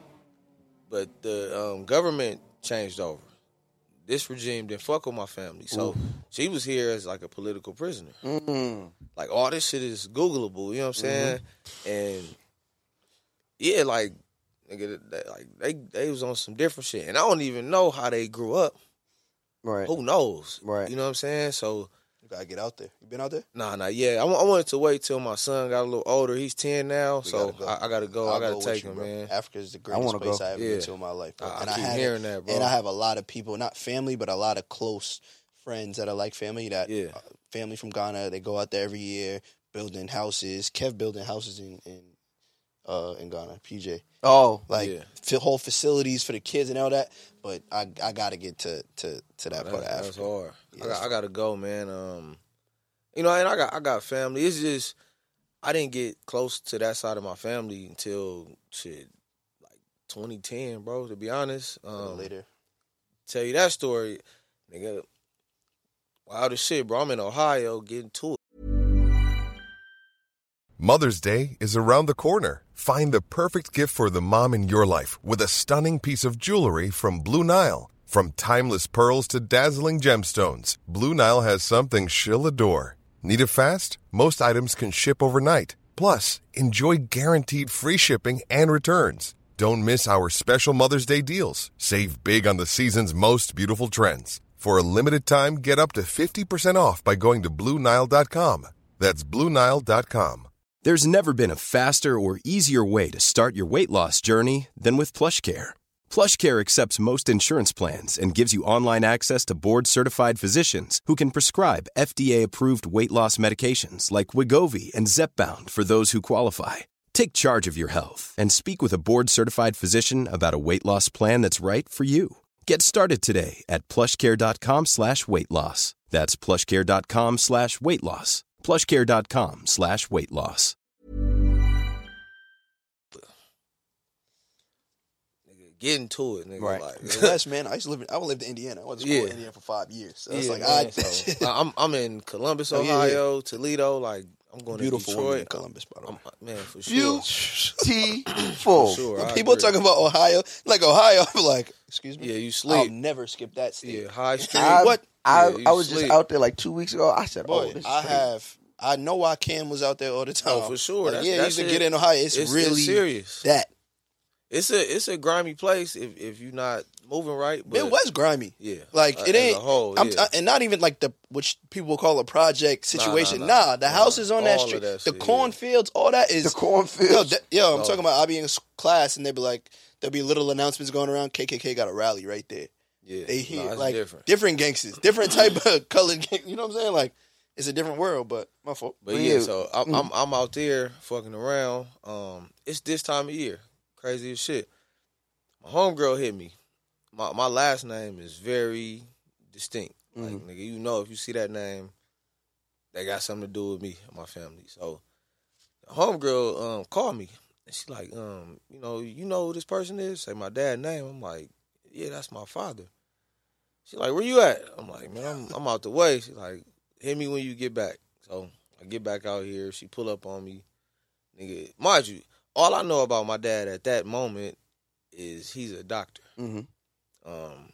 But the um, government changed over. This regime didn't fuck with my family. So she was here as like a political prisoner. Mm. Like, all this shit is Googleable, you know what I'm saying? And yeah, like, nigga, they, like they they was on some different shit. And I don't even know how they grew up. Right. Who knows? Right. You know what I'm saying? So, You gotta get out there. You been out there? nah, nah, yeah. I, wa- I wanted to wait till my son got a little older. He's ten now, We so gotta go. I, I gotta go. I'll I gotta go with take you, him, bro. man. Africa is the I greatest wanna place go. I ever Yeah. been to in my life, bro. I- I and keep have hearing that, bro. And I have a lot of people, not family, but a lot of close friends that are like family. That Yeah. uh, family from Ghana. They go out there every year building houses. Kev building houses in in uh, in Ghana. P J. Oh. Like Yeah. fi- whole facilities for the kids and all that. But I I gotta get to to to that Oh, part of that's, Africa. that's hard. Yeah, I, that's got, I gotta go, man. Um, you know, and I got I got family. It's just I didn't get close to that side of my family until shit like twenty ten, bro. To be honest, A little um, later. tell you that story, nigga. Wild as shit, bro. I'm in Ohio getting to it. Mother's Day is around the corner. Find the perfect gift for the mom in your life with a stunning piece of jewelry from Blue Nile. From timeless pearls to dazzling gemstones, Blue Nile has something she'll adore. Need it fast? Most items can ship overnight. Plus, enjoy guaranteed free shipping and returns. Don't miss our special Mother's Day deals. Save big on the season's most beautiful trends. For a limited time, get up to fifty percent off by going to Blue Nile dot com. That's Blue Nile dot com. There's never been a faster or easier way to start your weight loss journey than with PlushCare. PlushCare accepts most insurance plans and gives you online access to board-certified physicians who can prescribe F D A-approved weight loss medications like Wegovy and Zepbound for those who qualify. Take charge of your health and speak with a board-certified physician about a weight loss plan that's right for you. Get started today at plushcare.com slash weight loss. That's plushcare.com slash weight loss. plushcare.com slash weight loss. Nigga, getting to it, nigga. Right. Like, The West, man. I used to live in, I lived in Indiana. I went to school in Yeah. Indiana for five years. So it's yeah, like, man, I, so, I'm I'm in Columbus, Oh, yeah, yeah. Ohio, Toledo. Like, I'm going beautiful to woman Detroit. in Columbus, by the way. I'm, man, for sure. Beautiful. For sure. When I people agree. talk about Ohio, like Ohio, I'm like, excuse me? Yeah, you I'll sleep. never skip that state. Yeah, High Street. I, What? I, Yeah, you I was sleep. just out there like two weeks ago. I said, Boy, oh, this is I crazy. have, I know why Cam was out there all the time. Oh, for sure. Like, That's- yeah, he that used to shit- get in Ohio. It's, it's- it's really serious. that. It's a it's a grimy place if if you're not moving right. But It was grimy. Yeah, Like, uh, it as ain't, a whole, I'm, yeah. I- and not even like the, which people will call a project situation. nah, Nah, nah. the Nah, houses on that all of street, that the shit, cornfields, all that is. The cornfields. Yo, that- yo, I'm Oh. talking about I be in s- class and they be like, there'll be little announcements going around. K K K got a rally right there. yeah. They Nah, hear it's like different. different gangsters, different type of colored. Gang- you know what I'm saying? Like it's a different world. But my fault. But Well, yeah, yeah. so I'm, I'm I'm out there fucking around. Um, it's this time of year, crazy as shit. My homegirl hit me. My my last name is very distinct. Like nigga, you know if you see that name, that got something to do with me and my family. So the homegirl um called me and she like, um, you know, you know who this person is? Say my dad's name. I'm like, yeah, that's my father. She like, where you at? I'm like, man, I'm I'm out the way. She like, hit me when you get back. So I get back out here. She pull up on me. Nigga, mind you, all I know about my dad at that moment is he's a doctor. Mm-hmm. Um,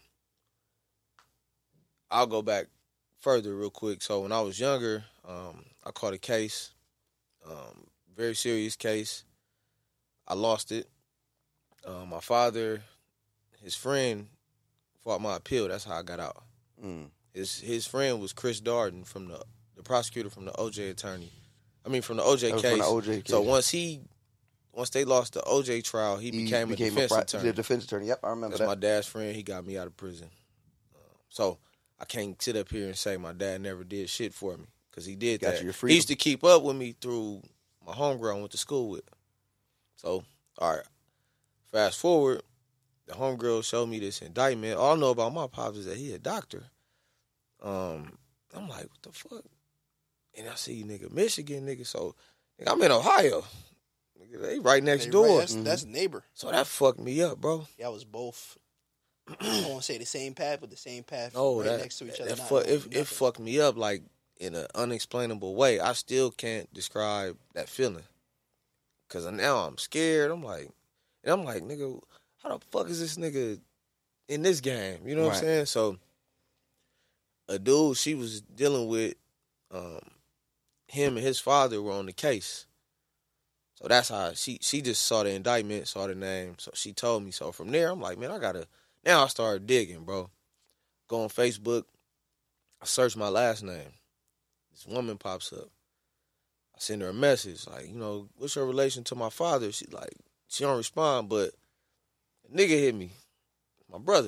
I'll go back further real quick. So when I was younger, um, I caught a case Um, very serious case. I lost it. Uh, my father, his friend, fought my appeal. That's how I got out. Mm. His his friend was Chris Darden from the the prosecutor from the O J attorney. I mean from the O J That was case. from the O J case. So once he once they lost the O J trial, he, He became, became a defense a, pri- attorney. a defense attorney. Yep, I remember That's that. my dad's friend. He got me out of prison. Um, so I can't sit up here and say my dad never did shit for me because he did Got that. you your He freedom. used to keep up with me through my homegirl I went to school with. So, all right, fast forward, the homegirl showed me this indictment. All I know about my pops is that he a doctor. Um, I'm like, what the fuck? And I see nigga Michigan, nigga. So nigga, I'm in Ohio. Nigga, they right next Hey, door. right, that's, that's neighbor. So that fucked me up, bro. Y'all was both. I don't want to say the same path, but the same path No, right that, next to each other. that not fu- knowing it, nothing. it fucked me up like in an unexplainable way. I still can't describe that feeling. Cause now I'm scared. I'm like, and I'm like, nigga, how the fuck is this nigga in this game? You know what Right. I'm saying? So a dude she was dealing with, um, him and his father were on the case. So that's how she she just saw the indictment, saw the name. So she told me. So from there, I'm like, man, I gotta. Now I started digging, bro. Go on Facebook. I search my last name. This woman pops up. I send her a message like, you know, what's your relation to my father? She like, she don't respond, but a nigga hit me. My brother.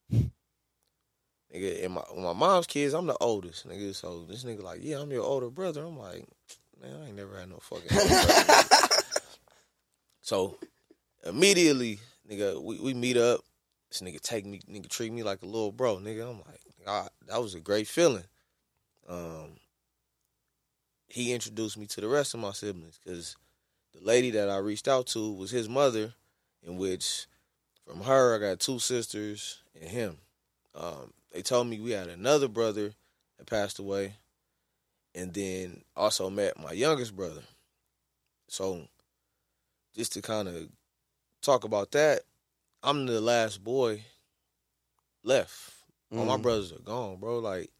Nigga, and my my mom's kids, I'm the oldest, nigga. So this nigga like, yeah, I'm your older brother. I'm like, man, I ain't never had no fucking older brother. So immediately, nigga, we, we meet up. This nigga take me, nigga treat me like a little bro, nigga. I'm like, God, that was a great feeling. Um, he introduced me to the rest of my siblings because the lady that I reached out to was his mother, in which from her I got two sisters and him. Um, they told me we had another brother that passed away, and then also met my youngest brother. So just to kind of talk about that, I'm the last boy left. All my Mhm. brothers are gone, bro. Like,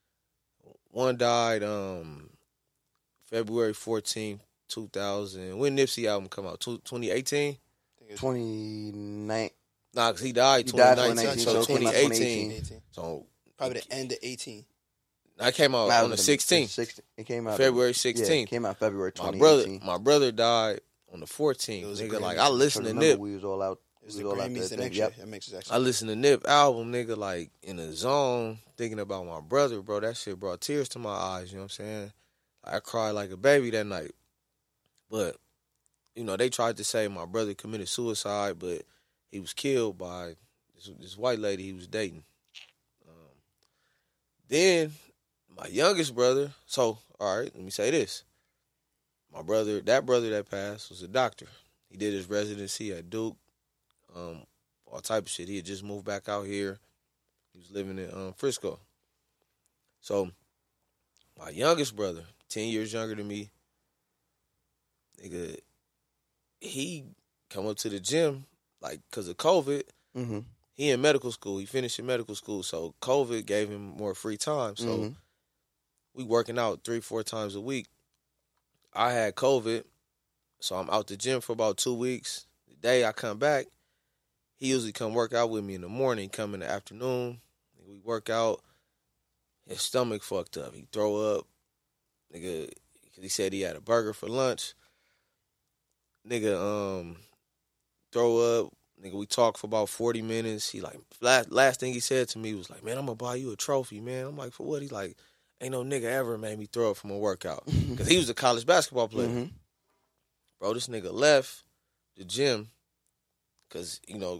one died um, February fourteenth, two thousand. When Nipsey album come out? twenty eighteen? twenty-nine Nah, because he died He twenty died nineteen, twenty nineteen, so so it came out twenty twenty eighteen. eighteen. So Probably the end of eighteen. I came out Nah, on the the- sixteenth. sixteen It came out February Yeah, sixteenth. it came out February My twenty eighteen. brother, my brother died on the fourteenth. It was a Nigga, great like mix. I listened to Remember Nip. We was all out. It was we the was all out Grammys there the then. next Yep. year. That makes it I listened to Nip album, nigga, like in a zone, thinking about my brother, bro. That shit brought tears to my eyes. You know what I'm saying? I cried like a baby that night. But you know, they tried to say my brother committed suicide, but he was killed by this, this white lady he was dating. Um, then my youngest brother. So, all right, let me say this: my brother, that brother that passed, was a doctor. He did his residency at Duke. Um, all type of shit. He had just moved back out here. He was living in um, Frisco. So, my youngest brother, ten years younger than me, nigga, he come up to the gym, like, because of COVID. Mm-hmm. He in medical school. He finished in medical school. So, COVID gave him more free time. So, Mhm. we working out three, four times a week. I had COVID, so I'm out the gym for about two weeks. The day I come back, he usually come work out with me in the morning, come in the afternoon. We work out. His stomach fucked up. He throw up. Nigga, because he said he had a burger for lunch. Nigga, um, throw up. Nigga, we talked for about forty minutes. He like, last, last thing he said to me was like, man, I'm going to buy you a trophy, man. I'm like, for what? He's like, ain't no nigga ever made me throw up from a workout. Because he was a college basketball player. Mhm. Bro, this nigga left the gym because, you know,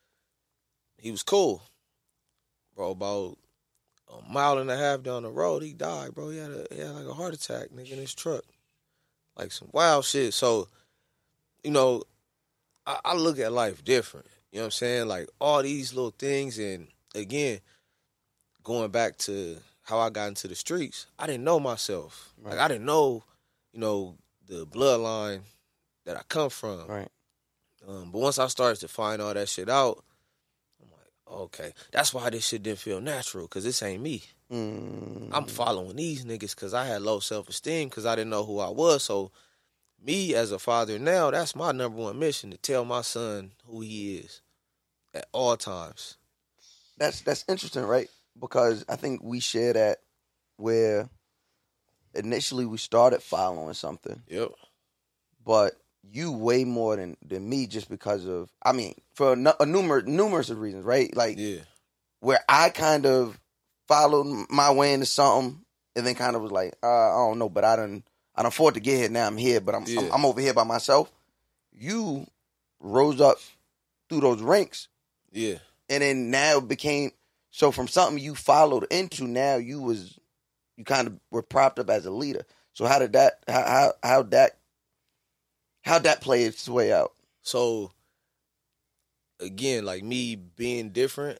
he was cool. Bro, about a mile and a half down the road, he died, bro. He had, a, he had like a heart attack, nigga, in his truck. Like some wild shit. So, you know, I, I look at life different. You know what I'm saying? Like, all these little things. And, again, going back to how I got into the streets, I didn't know myself. Right. Like, I didn't know, you know, the bloodline that I come from. Right. Um, but once I started to find all that shit out, I'm like, okay, that's why this shit didn't feel natural, because this ain't me. Mm. I'm following these niggas because I had low self-esteem because I didn't know who I was. So me as a father now, that's my number one mission, to tell my son who he is at all times. That's that's interesting, right? Because I think we share that where initially we started following something. Yep. But you way more than, than me just because of, I mean, for a, a numerous, numerous of reasons, right? Like, yeah. where I kind of followed my way into something and then kind of was like, uh, I don't know, but I done, I done fought to get here, now I'm here, but I'm, Yeah. I'm I'm over here by myself. You rose up through those ranks. Yeah. And then now it became, so from something you followed into, now you was, you kind of were propped up as a leader. So how did that, how, how, how that, how'd that play its way out? So, again, like me being different,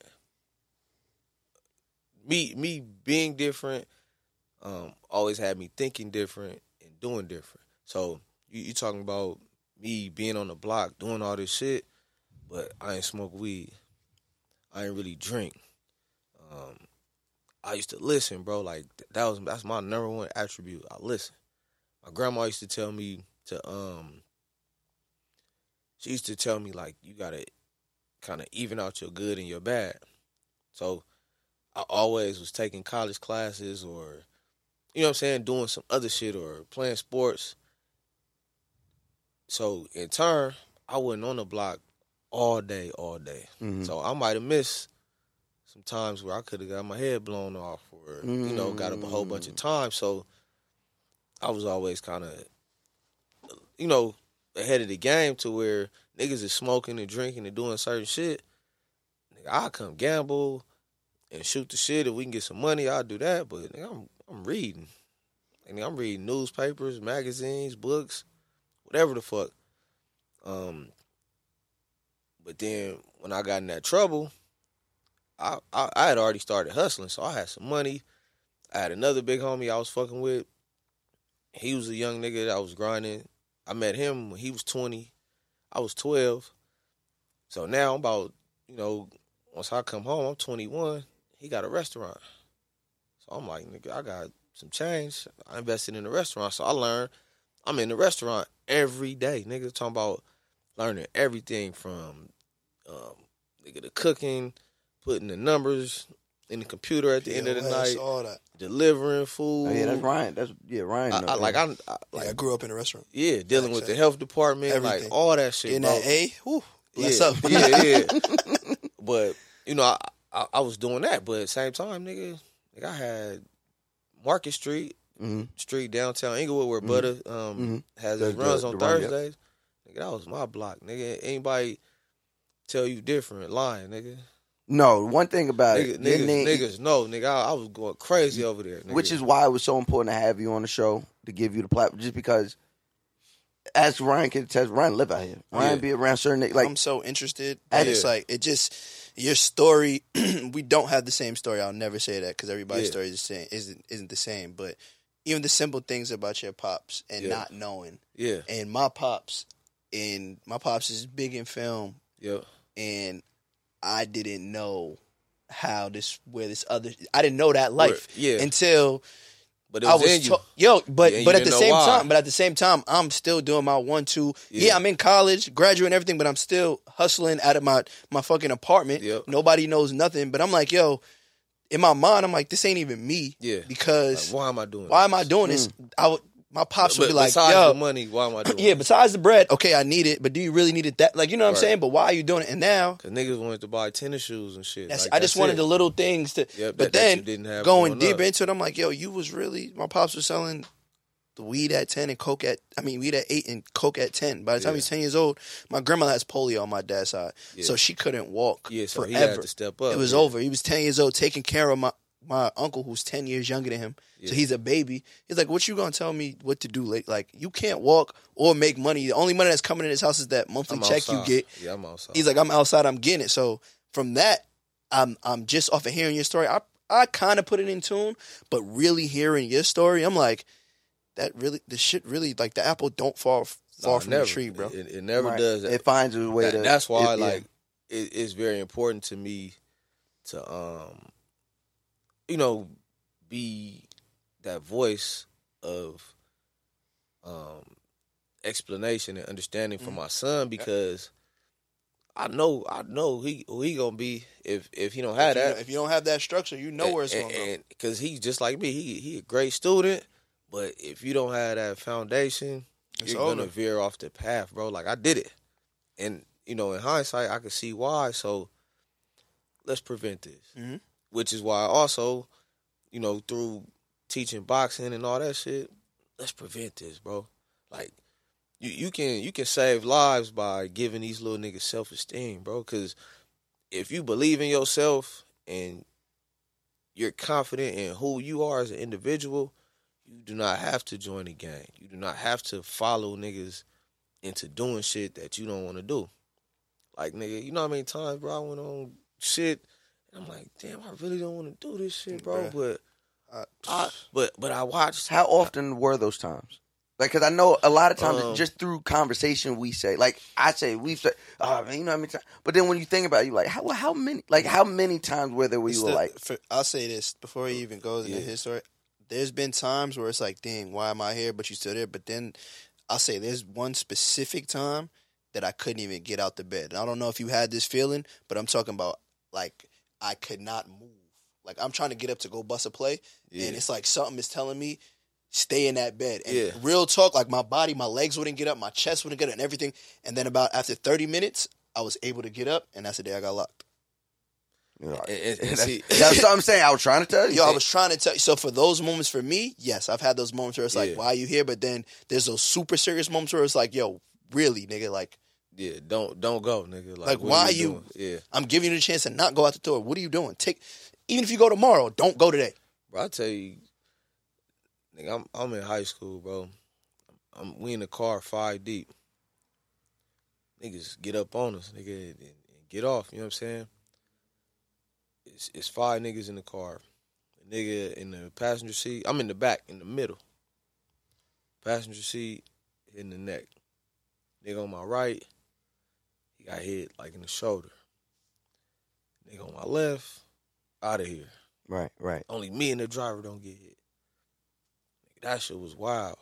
me me being different, um, always had me thinking different and doing different. So you, you talking about me being on the block, doing all this shit, but I ain't smoke weed. I ain't really drink. Um, I used to listen, bro. Like that was that's my number one attribute. I listen. My grandma used to tell me to um. She used to tell me like you gotta kind of even out your good and your bad. So I always was taking college classes or, you know what I'm saying, doing some other shit or playing sports. So in turn, I wasn't on the block all day, all day. Mhm. So I might have missed some times where I could have got my head blown off or, mm. you know, got up a whole bunch of times. So I was always kind of, you know, ahead of the game to where niggas is smoking and drinking and doing certain shit. Nigga, I'll come gamble and shoot the shit. If we can get some money, I'll do that. But nigga, I'm I'm reading. And I'm reading newspapers, magazines, books, whatever the fuck. Um, but then when I got in that trouble, I, I I had already started hustling, so I had some money. I had another big homie I was fucking with. He was a young nigga that I was grinding. I met him when he was twenty. I was twelve. So now I'm about, you know, once I come home, I'm twenty-one. He got a restaurant. So I'm like, nigga, I got some change. I invested in the restaurant. So I learned, I'm in the restaurant every day. Nigga, talking about learning everything from, um, nigga, the cooking, putting the numbers in the computer at the end of the P O S, night, all that. delivering food. Oh, yeah, that's Ryan. That's yeah, Ryan. I, knows I, that. like I, I like Yeah, I grew up in a restaurant. yeah, dealing with the Exactly. health department, Everything. like all that shit. Getting bro. that A, whew, bless yeah, up. yeah, yeah. But you know, I, I I was doing that, but at the same time, nigga, nigga I had Market Street, mm-hmm. Street downtown Inglewood, where Butter um Mm-hmm. has The- his runs the- on the run, yep. Thursdays. Nigga, that was my block, nigga. Anybody tell you different, lying, nigga. No, one thing about Nigga, it, your niggas, name- niggas, no, nigga, I, I was going crazy over there, nigga. which is why it was so important to have you on the show to give you the platform. Just because, as Ryan can attest, Ryan live out here. Ryan Yeah. be around certain niggas. Like I'm so interested. Yeah. And it's like, it just, your story, we don't have the same story. I'll never say that because everybody's Yeah. story is the same, isn't, isn't the same. But even the simple things about your pops and Yeah. not knowing. yeah, And my pops, and my pops is big in film. yeah, And I didn't know how this, where this other, I didn't know that life yeah. until but it I was was in you. to- yo, but Yeah, and but you at the didn't know same why. time, but at the same time, I'm still doing my one two. Yeah. Yeah. I'm in college, graduate and everything, but I'm still hustling out of my my fucking apartment. Yep. Nobody knows nothing, but I'm like, yo, in my mind, I'm like, this ain't even me. Yeah. because Like, why am I doing? why this? am I doing this? I would, my pops would But be like, besides yo, the money, why am I doing? yeah. this? Besides the bread, okay, I need it, but do you really need it? That like, you know what I'm Right. saying? But why are you doing it? And now. Cause niggas wanted to buy tennis shoes and shit. That's, Like, I just that's wanted it. the little things to, Yep, but that- that then you didn't have going growing deep up. into it, I'm like, yo, you was really, my pops was selling the weed at ten and coke at, I mean, weed at eight and coke at ten. By the time Yeah. he's ten years old, my grandma has polio on my dad's side, Yeah. so she couldn't walk Yeah, so forever. he had to step up. It was yeah. over. He was ten years old, taking care of my my uncle who's ten years younger than him. So Yeah. he's a baby. He's like, what you gonna tell me what to do? Like, like you can't walk or make money. The only money that's coming in his house is that monthly I'm check outside. you get. Yeah, I'm outside. He's like, I'm outside, I'm getting it. So from that, I'm I'm just off of hearing your story. I I kind of put it in tune, but really hearing your story, I'm like, that really, the shit really, like the apple don't fall far Nah, from never. the tree, bro. It, it never Right. does. It finds a way That- to. That's why, it- yeah. like, it, it's very important to me to, um, you know, be that voice of, um, explanation and understanding for my son because I know I know he who he gonna be if if he don't have if you, that. If you don't have that structure, you know where it's and, gonna go. Because he's just like me. He he a great student, but if you don't have that foundation, It's you're over. gonna veer off the path, bro. Like I did it, and you know in hindsight I could see why. So let's prevent this, Mhm. which is why also, you know, through teaching boxing and all that shit, let's prevent this, bro. Like. You, you can you can save lives by giving these little niggas self-esteem, bro. Because if you believe in yourself and you're confident in who you are as an individual, you do not have to join the gang. You do not have to follow niggas into doing shit that you don't want to do. Like, nigga, you know how many times, bro, I went on shit, and I'm like, damn, I really don't want to do this shit, bro. But I, I, but but I watched. How often were those times? Like, because I know a lot of times Um, just through conversation we say, like I say, we've said, oh man, you know how many times. But then when you think about it, you like, how how many, like how many times were there where It's you were the- like, for, I'll say this before he even goes into Yeah. his story. There's been times where it's like, dang, why am I here? But you still there. But then I'll say there's one specific time that I couldn't even get out the bed. And I don't know if you had this feeling, but I'm talking about like I could not move. Like I'm trying to get up to go bust a play, Yeah. and it's like something is telling me stay in that bed. And Yeah. real talk, like my body, my legs wouldn't get up, my chest wouldn't get up, and everything. And then about after thirty minutes, I was able to get up, and that's the day I got locked. you know, And- and- and that's, see- that's what I'm saying. I was trying to tell you. Yo, I was trying to tell you. So for those moments for me, yes, I've had those moments where it's like, Yeah. why are you here? But then there's those super serious moments where it's like, yo, really, nigga, like, Yeah, don't don't go, nigga. Like, Like, what why are you- doing? Yeah. I'm giving you the chance to not go out the door. What are you doing? Take, even if you go tomorrow, don't go today. Bro, I tell you, nigga, I'm I'm in high school, bro. I'm we in the car five deep. Niggas get up on us, nigga, and, and get off. You know what I'm saying? It's it's five niggas in the car. A nigga in the passenger seat. I'm in the back, in the middle. Passenger seat, in the neck. Nigga on my right, he got hit like in the shoulder. Nigga on my left, out of here. Right, right. Only me and the driver don't get hit. That shit was wild.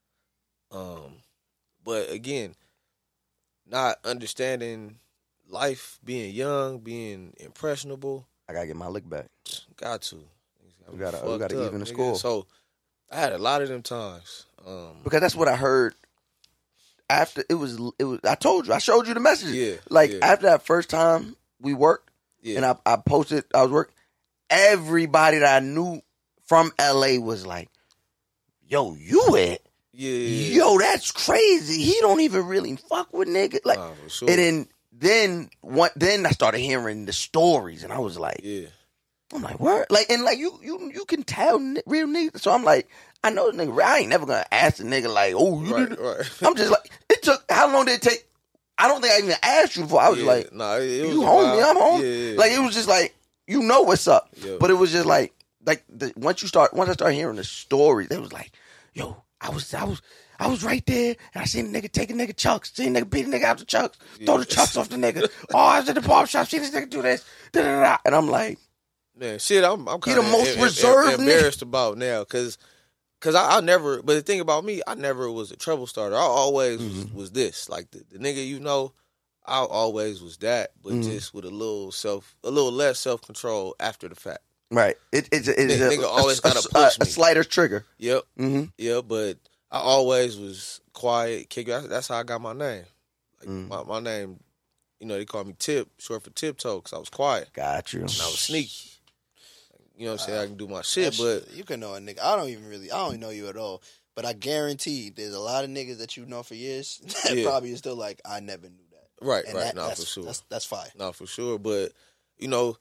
Um, but again, not understanding life, being young, being impressionable. I gotta get my lick back. Got to. We gotta- we Fucked gotta up, even the nigga. score. So I had a lot of them times. Um, Because that's what I heard after it was. It was. I told you. I showed you the messages. Yeah, Like yeah. after that first time we worked, yeah, and I, I posted. I was working. Everybody that I knew from L A was like, "Yo, you it? yeah, yeah. Yo, that's crazy. He don't even really fuck with niggas." Like, Nah, for sure. and then then one then I started hearing the stories, and I was like, yeah, I'm like, what? Like, and like you you you can tell n- real niggas. So I'm like, I know the nigga. I ain't never gonna ask the nigga like, oh, you right, did. right. I'm just like, it took. How long did it take? I don't think I even asked you before. I was Yeah, like, nah, it, it was you a homie, vibe. I'm home. Yeah, yeah. Like it was just like, you know what's up. Yeah. But it was just like, like the, once you start, once I started hearing the stories, it was like, yo, I was, I was, I was right there, and I seen the nigga take a nigga chucks, seen the nigga beat a nigga out the chucks, throw the chucks off the nigga. Oh, I was at the barber shop, seen this nigga do this, da da da, and I'm like, Man, shit, I'm I'm He kind the of most reserved nigga. embarrassed about now because because I, I never. But the thing about me, I never was a trouble starter. I always was, was this like the, the nigga you know. I always was that, but Mhm. just with a little self, a little less self control after the fact. right, it, it's it's Nigga- a, nigga always a, gotta a, push a, a me. slighter trigger. Yep, Mm-hmm. yeah, but I always was quiet, kick. That's, that's how I got my name. Like Mm. my my name, you know, they call me Tip, short for Tiptoe, because I was quiet Got you. and I was sneaky. You know what I'm saying? I can do my shit, That but shit, you can know a nigga. I don't even really, I don't even know you at all. But I guarantee there's a lot of niggas that you know for years that Yeah. probably is still like, I never knew that. right, And right, that, not that's, for sure. That's, that's fine. Not for sure, but you know,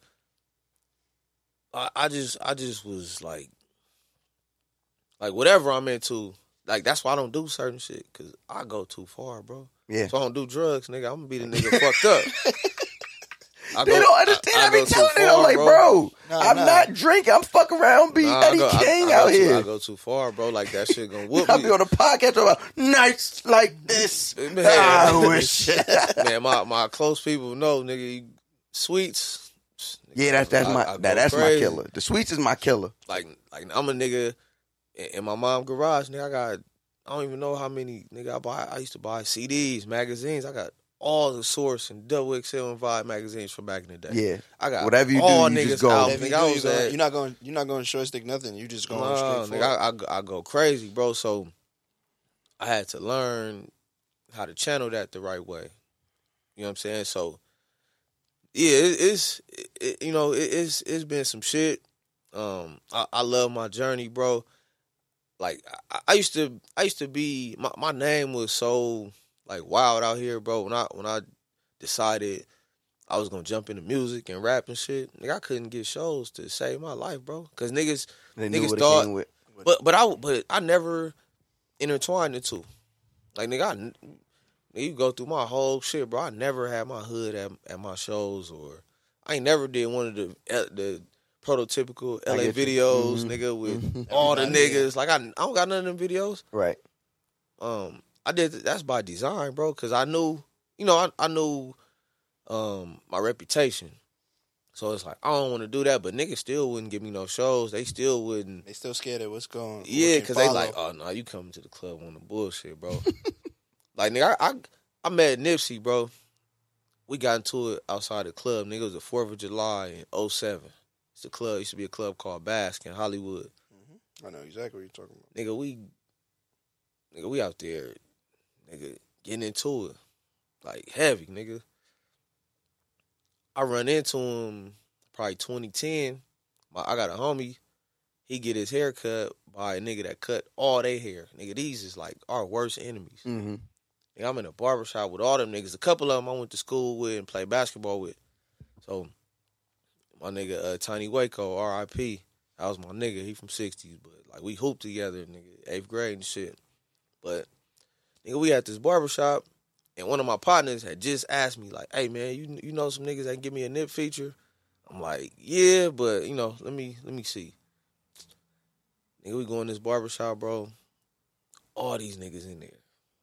I, I just, I just was like, like whatever I'm into, like that's why I don't do certain shit because I go too far, bro. Yeah. So I don't do drugs, nigga. I'm gonna be the nigga fucked up. I They go- don't understand. I, I- I be go too telling them, far, I'm like, bro. bro, Nah, I'm nah. not drinking. I'm fucking around, be Nah, I Eddie go, I- King I, out go too, here. I go too far, bro. Like that shit gonna whoop I'll me. be on a podcast about nights like this. Man. I wish. Man, my my close people know, nigga. You, sweets. Yeah, that's that's I- my I that, go that's my crazy. killer. The sweets is my killer. Like, like I'm a nigga in, in my mom garage. Nigga, I got I don't even know how many, nigga, I buy. I used to buy C Ds, magazines. I got all the Source and Double X L and Vibe magazines from back in the day. Yeah. I got Whatever you all do, you niggas just go. out. Whatever Nigga, you I do, was you gonna- at- you're not going. You're not going to short stick nothing. You just going No, straight nigga, forward. I, I, I go crazy, bro. So I had to learn how to channel that the right way. You know what I'm saying? So yeah, it, it's it, you know it, it's it's been some shit. Um, I, I love my journey, bro. Like I, I used to, I used to be. My, my name was so like wild out here, bro. When I when I decided I was gonna jump into music and rap and shit, nigga, I couldn't get shows to save my life, bro. Cause niggas, They knew niggas what it thought, came with. but but I but I never intertwined the two. Like nigga, I, nigga, you go through my whole shit, bro. I never had my hood at at my shows, or I ain't never did one of the the prototypical I L A get you. videos, Mhm. nigga, with Mhm. all the Everybody niggas. Like I, I don't got none of them videos. Right. Um, I did that's by design, bro, because I knew, you know, I, I knew um my reputation. So it's like I don't want to do that, but niggas still wouldn't give me no shows. They still wouldn't. They still scared of what's going. Yeah, because they like, oh no, you coming to the club on the bullshit, bro. Like nigga, I, I I met Nipsey, bro. We got into it outside the club. Nigga, it was the fourth of July in oh seven. It's a club. It used to be a club called Bask in Hollywood. I know exactly what you're talking about. Nigga, we, nigga, we out there, nigga, getting into it, like heavy, nigga. I run into him probably twenty ten. My, I got a homie. He get his hair cut by a nigga that cut all their hair. Nigga, these is like our worst enemies. Mm-hmm. Nigga, I'm in a barbershop with all them niggas. A couple of them I went to school with and played basketball with. So my nigga uh, Tiny Waco, R I P. That was my nigga. He from sixties, but like we hooped together, nigga, eighth grade and shit. But nigga, we at this barbershop, and one of my partners had just asked me like, "Hey man, you you know some niggas that can give me a nip feature?" I'm like, "Yeah, but you know, let me let me see." Nigga, we go in this barbershop, bro. All these niggas in there.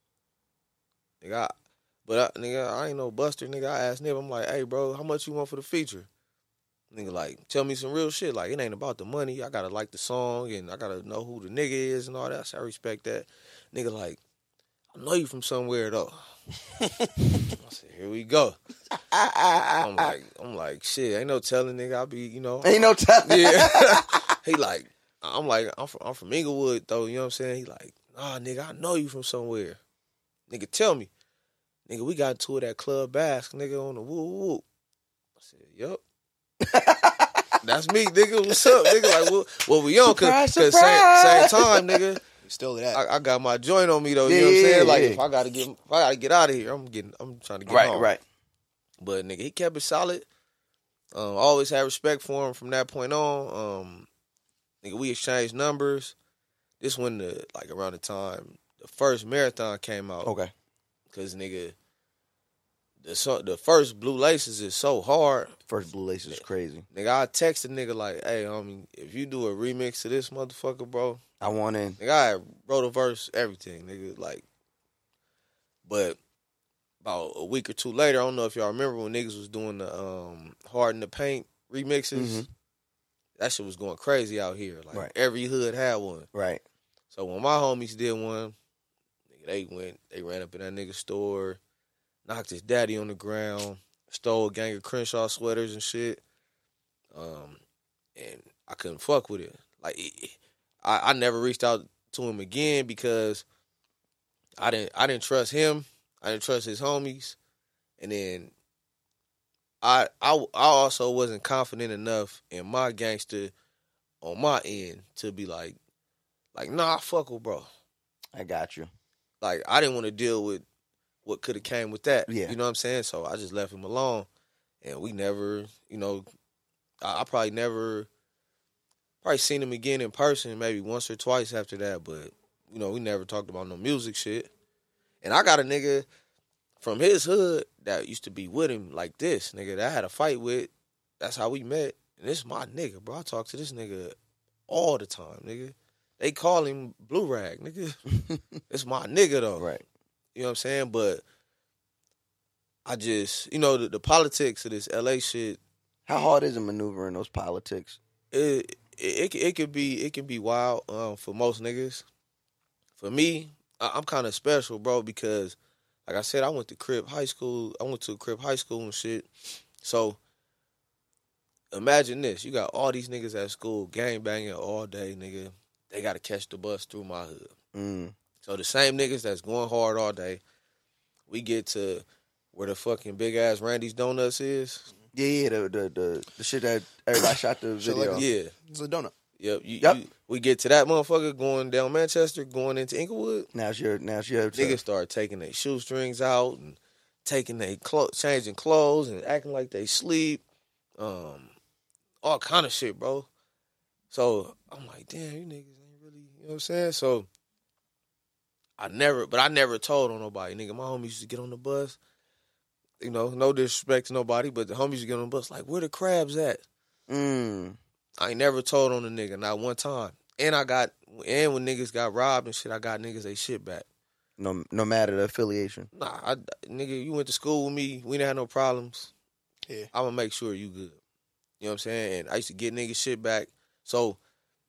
Nigga, I, but I, nigga, I ain't no buster. Nigga, I asked Nip, I'm like, "Hey bro, how much you want for the feature?" Nigga, like, tell me some real shit. Like, it ain't about the money. I gotta like the song, and I gotta know who the nigga is and all that. So I respect that. Nigga, like, I know you from somewhere though. I said, here we go. I'm like, I'm like, shit, ain't no telling, nigga. I'll be, you know, Ain't no telling. yeah. He like, I'm like, I'm from, I'm from Inglewood though. You know what I'm saying? He like, nah, nigga, I know you from somewhere. Nigga, tell me. Nigga, we got into it at Club Bask, nigga, on the woo woo. I said, yup. That's me, nigga. What's up, nigga? Like, what, what we on? Cause, Surprise, cause surprise. same, same time, nigga. Still that. I, I got my joint on me though. Yeah, You know what I'm saying? yeah, Like, yeah. if I gotta get, if I gotta get out of here, I'm getting, I'm trying to get Right, home. right. But nigga, he kept it solid. Um, always had respect for him from that point on. Um, nigga, we exchanged numbers. This when the like around the time the first marathon came out. Okay. Cause nigga, the so, the first Blue Laces is so hard. First Blue Lace is crazy. Nigga, I text a nigga like, hey, homie, if you do a remix to this motherfucker, bro, I want in. nigga, I wrote a verse, everything, nigga, like. But about a week or two later, I don't know if y'all remember when niggas was doing the um, Hard in the Paint remixes. Mhm. That shit was going crazy out here. Like Right. every hood had one. Right. So when my homies did one, nigga, they went, they ran up in that nigga's store, knocked his daddy on the ground, stole a gang of Crenshaw sweaters and shit. Um, and I couldn't fuck with it. Like it, I, I never reached out to him again because I didn't I didn't trust him. I didn't trust his homies. And then I I I also wasn't confident enough in my gangster on my end to be like like nah, fuck with bro. I got you. Like I didn't want to deal with what could have came with that. Yeah. You know what I'm saying? So I just left him alone. And we never, you know, I, I probably never probably seen him again in person maybe once or twice after that, but you know, we never talked about no music shit. And I got a nigga from his hood that used to be with him like this, nigga, that I had a fight with. That's how we met. And this my nigga, bro. I talk to this nigga all the time, nigga. They call him Blue Rag, nigga. It's my nigga, though. Right. You know what I'm saying? But I just, you know, the, the politics of this L A shit. How hard is it maneuvering those politics? It it, it, it could be it can be wild um, for most niggas. For me, I, I'm kind of special, bro, because like I said, I went to Crip High School. I went to Crip High School and shit. So imagine this: you got all these niggas at school gang banging all day, nigga. They got to catch the bus through my hood. Mm. So the same niggas that's going hard all day, we get to where the fucking big ass Randy's Donuts is. Yeah, yeah, the the the, the shit that everybody shot the video. Like, yeah, it's a donut. Yep. You, Yep. You, we get to that motherfucker going down Manchester, going into Inglewood. Now it's your now it's your turn. Niggas start taking their shoestrings out and taking their clo- changing clothes and acting like they sleep, um, all kind of shit, bro. So I'm like, damn, you niggas ain't really, you know what I'm saying? So I never, but I never told on nobody, nigga. My homies used to get on the bus. You know, no disrespect to nobody, but the homies used to get on the bus like, where the crabs at? Mm. I ain't never told on a nigga, not one time. And I got, and when niggas got robbed and shit, I got niggas they shit back. No, no matter the affiliation. Nah, I, nigga, you went to school with me. We didn't have no problems. Yeah, I'm gonna make sure you good. You know what I'm saying? And I used to get niggas shit back. So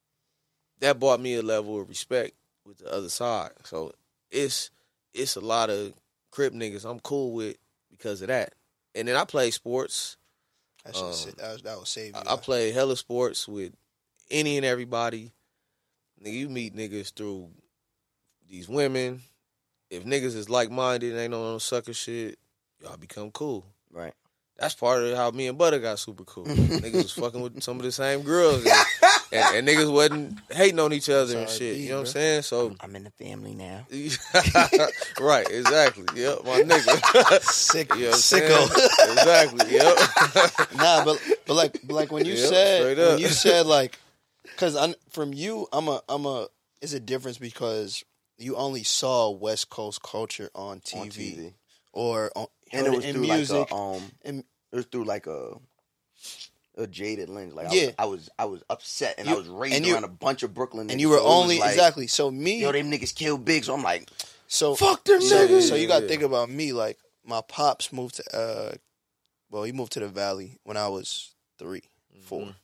that brought me a level of respect with the other side. So it's it's a lot of Crip niggas I'm cool with because of that. And then I play sports. That should Um, that, was, that would save you. I, I play hella sports with any and everybody. Nigga, you meet niggas through these women. If niggas is like-minded and ain't on no sucker shit, y'all become cool. Right. That's part of how me and Butter got super cool. Niggas was fucking with some of the same girls. And, and, and niggas wasn't hating on each other and shit. You know what I'm saying? So I'm in the family now. Right, exactly. Yep, my nigga. Sick, you know what I'm sicko. saying? Exactly, yep. Nah, but but like but like when you Yep, said straight when up. you said like, because from you I'm a I'm a it's a difference because you only saw West Coast culture on T V, On T V. or on, And it was in through music. like a um and it was through like a a jaded lens. Like Yeah. I was I was, I was upset and You- I was raised and you- around a bunch of Brooklyn niggas. and you were so it was only like, exactly so me Yo, them niggas killed big, so I'm like, so fuck them so, niggas. so you got to Yeah. think about me. Like my pops moved to uh, well he moved to the Valley when I was three, four. Mm-hmm.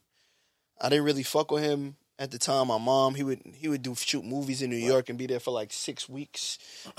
I didn't really fuck with him at the time. My mom, he would he would do shoot movies in New York and be there for like six weeks,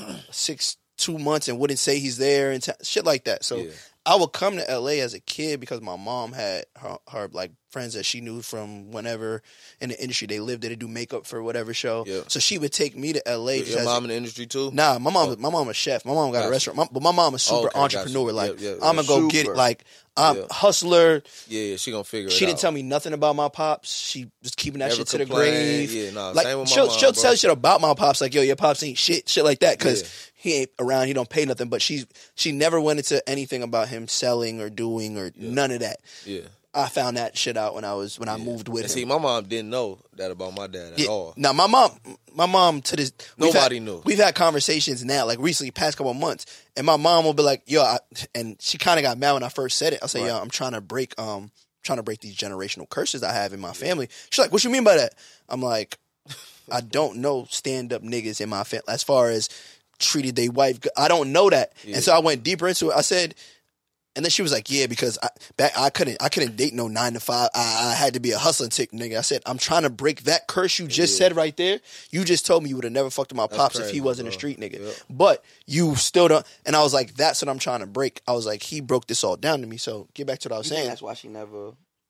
six two months, and wouldn't say he's there and t- shit like that. So Yeah. I would come to L A as a kid because my mom had her, her like friends that she knew from whenever in the industry they lived there to do makeup for whatever show. Yeah. So she would take me to L A. Your just as mom a- in the industry too? Nah, my mom, Oh. my mom a chef. My mom got Gotcha. a restaurant, my, but my mom is Oh, super okay, entrepreneur. gotcha. Like Yeah, yeah, I'm gonna go Super. get it. Like I'm Yeah. hustler. Yeah, yeah, she gonna figure it out. She didn't tell me nothing about my pops. She was keeping that Never shit to the complained. grave. Yeah, nah, like same with my she'll mom, she'll bro. tell shit about my pops. Like yo, your pops ain't shit, shit like that. Because Yeah. he ain't around. He don't pay nothing. But she she never went into anything about him selling or doing or none of that. Yeah. I found that shit out when I was when I Yeah. moved with and him. see, my mom didn't know that about my dad at Yeah. all. Now my mom, my mom to this we've Nobody had, knew. We've had conversations now, like recently, past couple of months, and my mom will be like, "Yo," I, and she kind of got mad when I first said it. I said, Right. "Yo, I'm trying to break, um, trying to break these generational curses I have in my family." She's like, "What you mean by that?" I'm like, "I don't know stand up niggas in my family as far as treated they wife. good. I don't know that." Yeah. And so I went deeper into it. I said. And then she was like, "Yeah, because I back I couldn't I couldn't date no nine to five. I, I had to be a hustling tick, nigga." I said, "I'm trying to break that curse you just Yeah. said right there. You just told me you would have never fucked with my That's pops if crazy, he wasn't bro. a street nigga. Yep. But you still don't." And I was like, "That's what I'm trying to break." I was like, "He broke this all down to me." So get back to what I was You think saying. that's why she never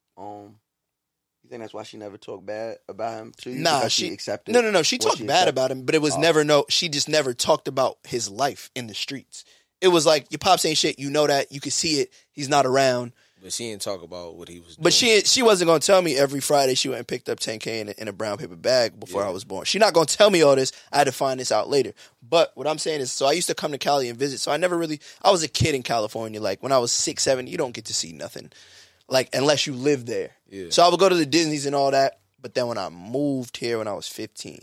um you think that's why she never talked bad about him to you? Nah, Because she accepted. No, no, no. She what talked she bad accepted? about him, but it was Oh. never no. She just never talked about his life in the streets. It was like your pops ain't shit. You know that. You could see it. He's not around. But she didn't talk about what he was doing. But she she wasn't gonna tell me every Friday she went and picked up ten K in a, in a brown paper bag before Yeah. I was born. She's not gonna tell me all this. I had to find this out later. But what I'm saying is, so I used to come to Cali and visit. So I never really. I was a kid in California. Like when I was six, seven, you don't get to see nothing, like unless you live there. Yeah. So I would go to the Disneys and all that. But then when I moved here when I was fifteen,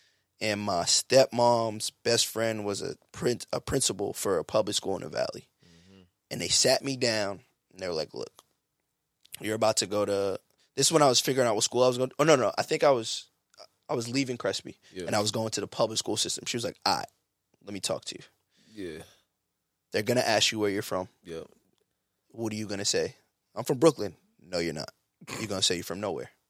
and my stepmom's best friend was a prin- a principal for a public school in the Valley, and they sat me down and they were like, "Look, you're about to go to." This is when I was figuring out what school I was going to. Oh, no, no. I think I was I was leaving Crespi, Yeah. and I was going to the public school system. She was like, all right, let me talk to you. Yeah. They're going to ask you where you're from. Yeah. What are you going to say? I'm from Brooklyn. No, you're not. You're going to say you're from nowhere.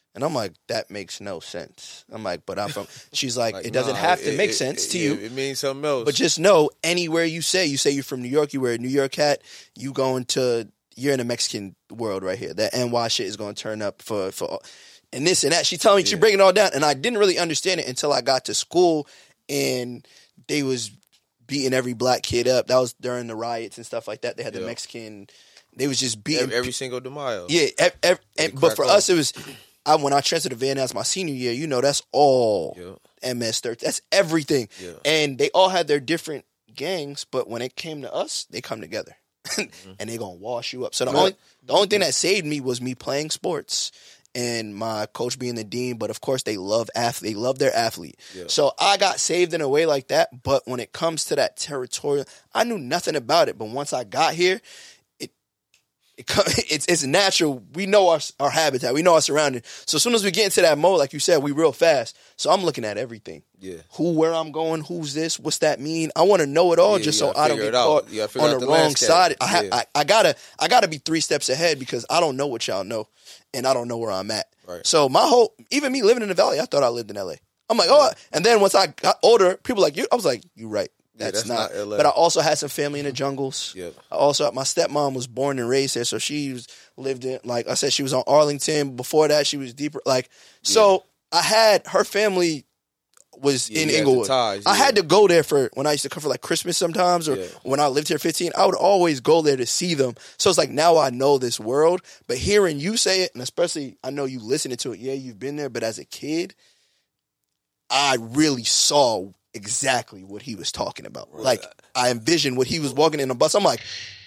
And I'm like, that makes no sense. I'm like, but I'm from. She's like, Like, it doesn't nah, have to it- make it- sense it- to it- you. It means something else. But just know, anywhere you say, you say you're from New York, you wear a New York hat, you going to, you're in a Mexican world right here. That N Y shit is going to turn up for, for, and this and that. She telling me, she breaking it all down. And I didn't really understand it until I got to school and they was beating every black kid up. That was during the riots and stuff like that. They had the Yeah. Mexican, they was just beating. every, every single de Mayo. Yeah, ev- ev- and, but crack for up. us, it was, I, when I transferred to Van Nuys my senior year, you know, that's all Yeah. M S thirteen. That's everything. Yeah. And they all had their different gangs, but when it came to us, they come together. Mm-hmm. And they gonna wash you up. So the Right. only the only thing that saved me was me playing sports and my coach being the dean. But of course, they love athlete. They love their athlete. Yeah. So I got saved in a way like that. But when it comes to that territorial, I knew nothing about it. But once I got here, it, it co- it's it's natural. We know our our habitat. We know our surroundings. So as soon as we get into that mode, like you said, we real fast. So I'm looking at everything. Yeah. Who, where I'm going, who's this, what's that mean? I want to know it all, Yeah, just you so gotta I don't figure get it out. caught You gotta figure on out the, the wrong landscape. side. I, ha- Yeah. I I gotta I gotta be three steps ahead because I don't know what y'all know, and I don't know where I'm at. Right. So my whole, even me living in the Valley, I thought I lived in L A. I'm like, oh, and then once I got older, people like you. I was like, you right. Yeah, That's, that's not. not L A. But I also had some family in the jungles. Yep. I also, my stepmom was born and raised there, so she was, lived in, like I said, she was on Arlington. Before that, she was deeper. Like, so I had her family was Yeah, in you had the Inglewood. ties, I yeah. had to go there for when I used to come for like Christmas sometimes, or Yeah. when I lived here fifteen. I would always go there to see them. So it's like now I know this world. But hearing you say it, and especially I know you listening to it. Yeah, you've been there, but as a kid, I really saw exactly what he was talking about. Like I envisioned what he was walking in the bus. I'm like,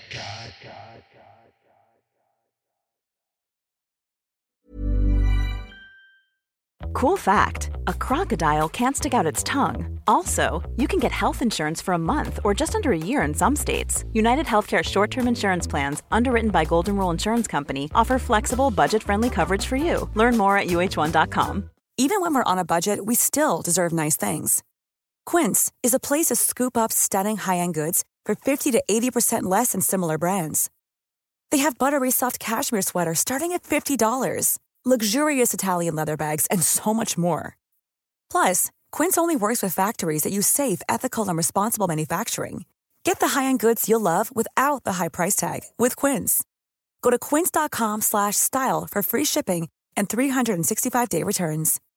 Cool fact, a crocodile can't stick out its tongue. Also, you can get health insurance for a month or just under a year in some states. United Healthcare short-term insurance plans, underwritten by Golden Rule Insurance Company, offer flexible, budget-friendly coverage for you. Learn more at U H one dot com. Even when we're on a budget, we still deserve nice things. Quince is a place to scoop up stunning high-end goods for fifty to eighty percent less than similar brands. They have buttery soft cashmere sweaters starting at fifty dollars, luxurious Italian leather bags, and so much more. Plus, Quince only works with factories that use safe, ethical, and responsible manufacturing. Get the high-end goods you'll love without the high price tag with Quince. Go to quince dot com slash style for free shipping and three sixty-five day returns.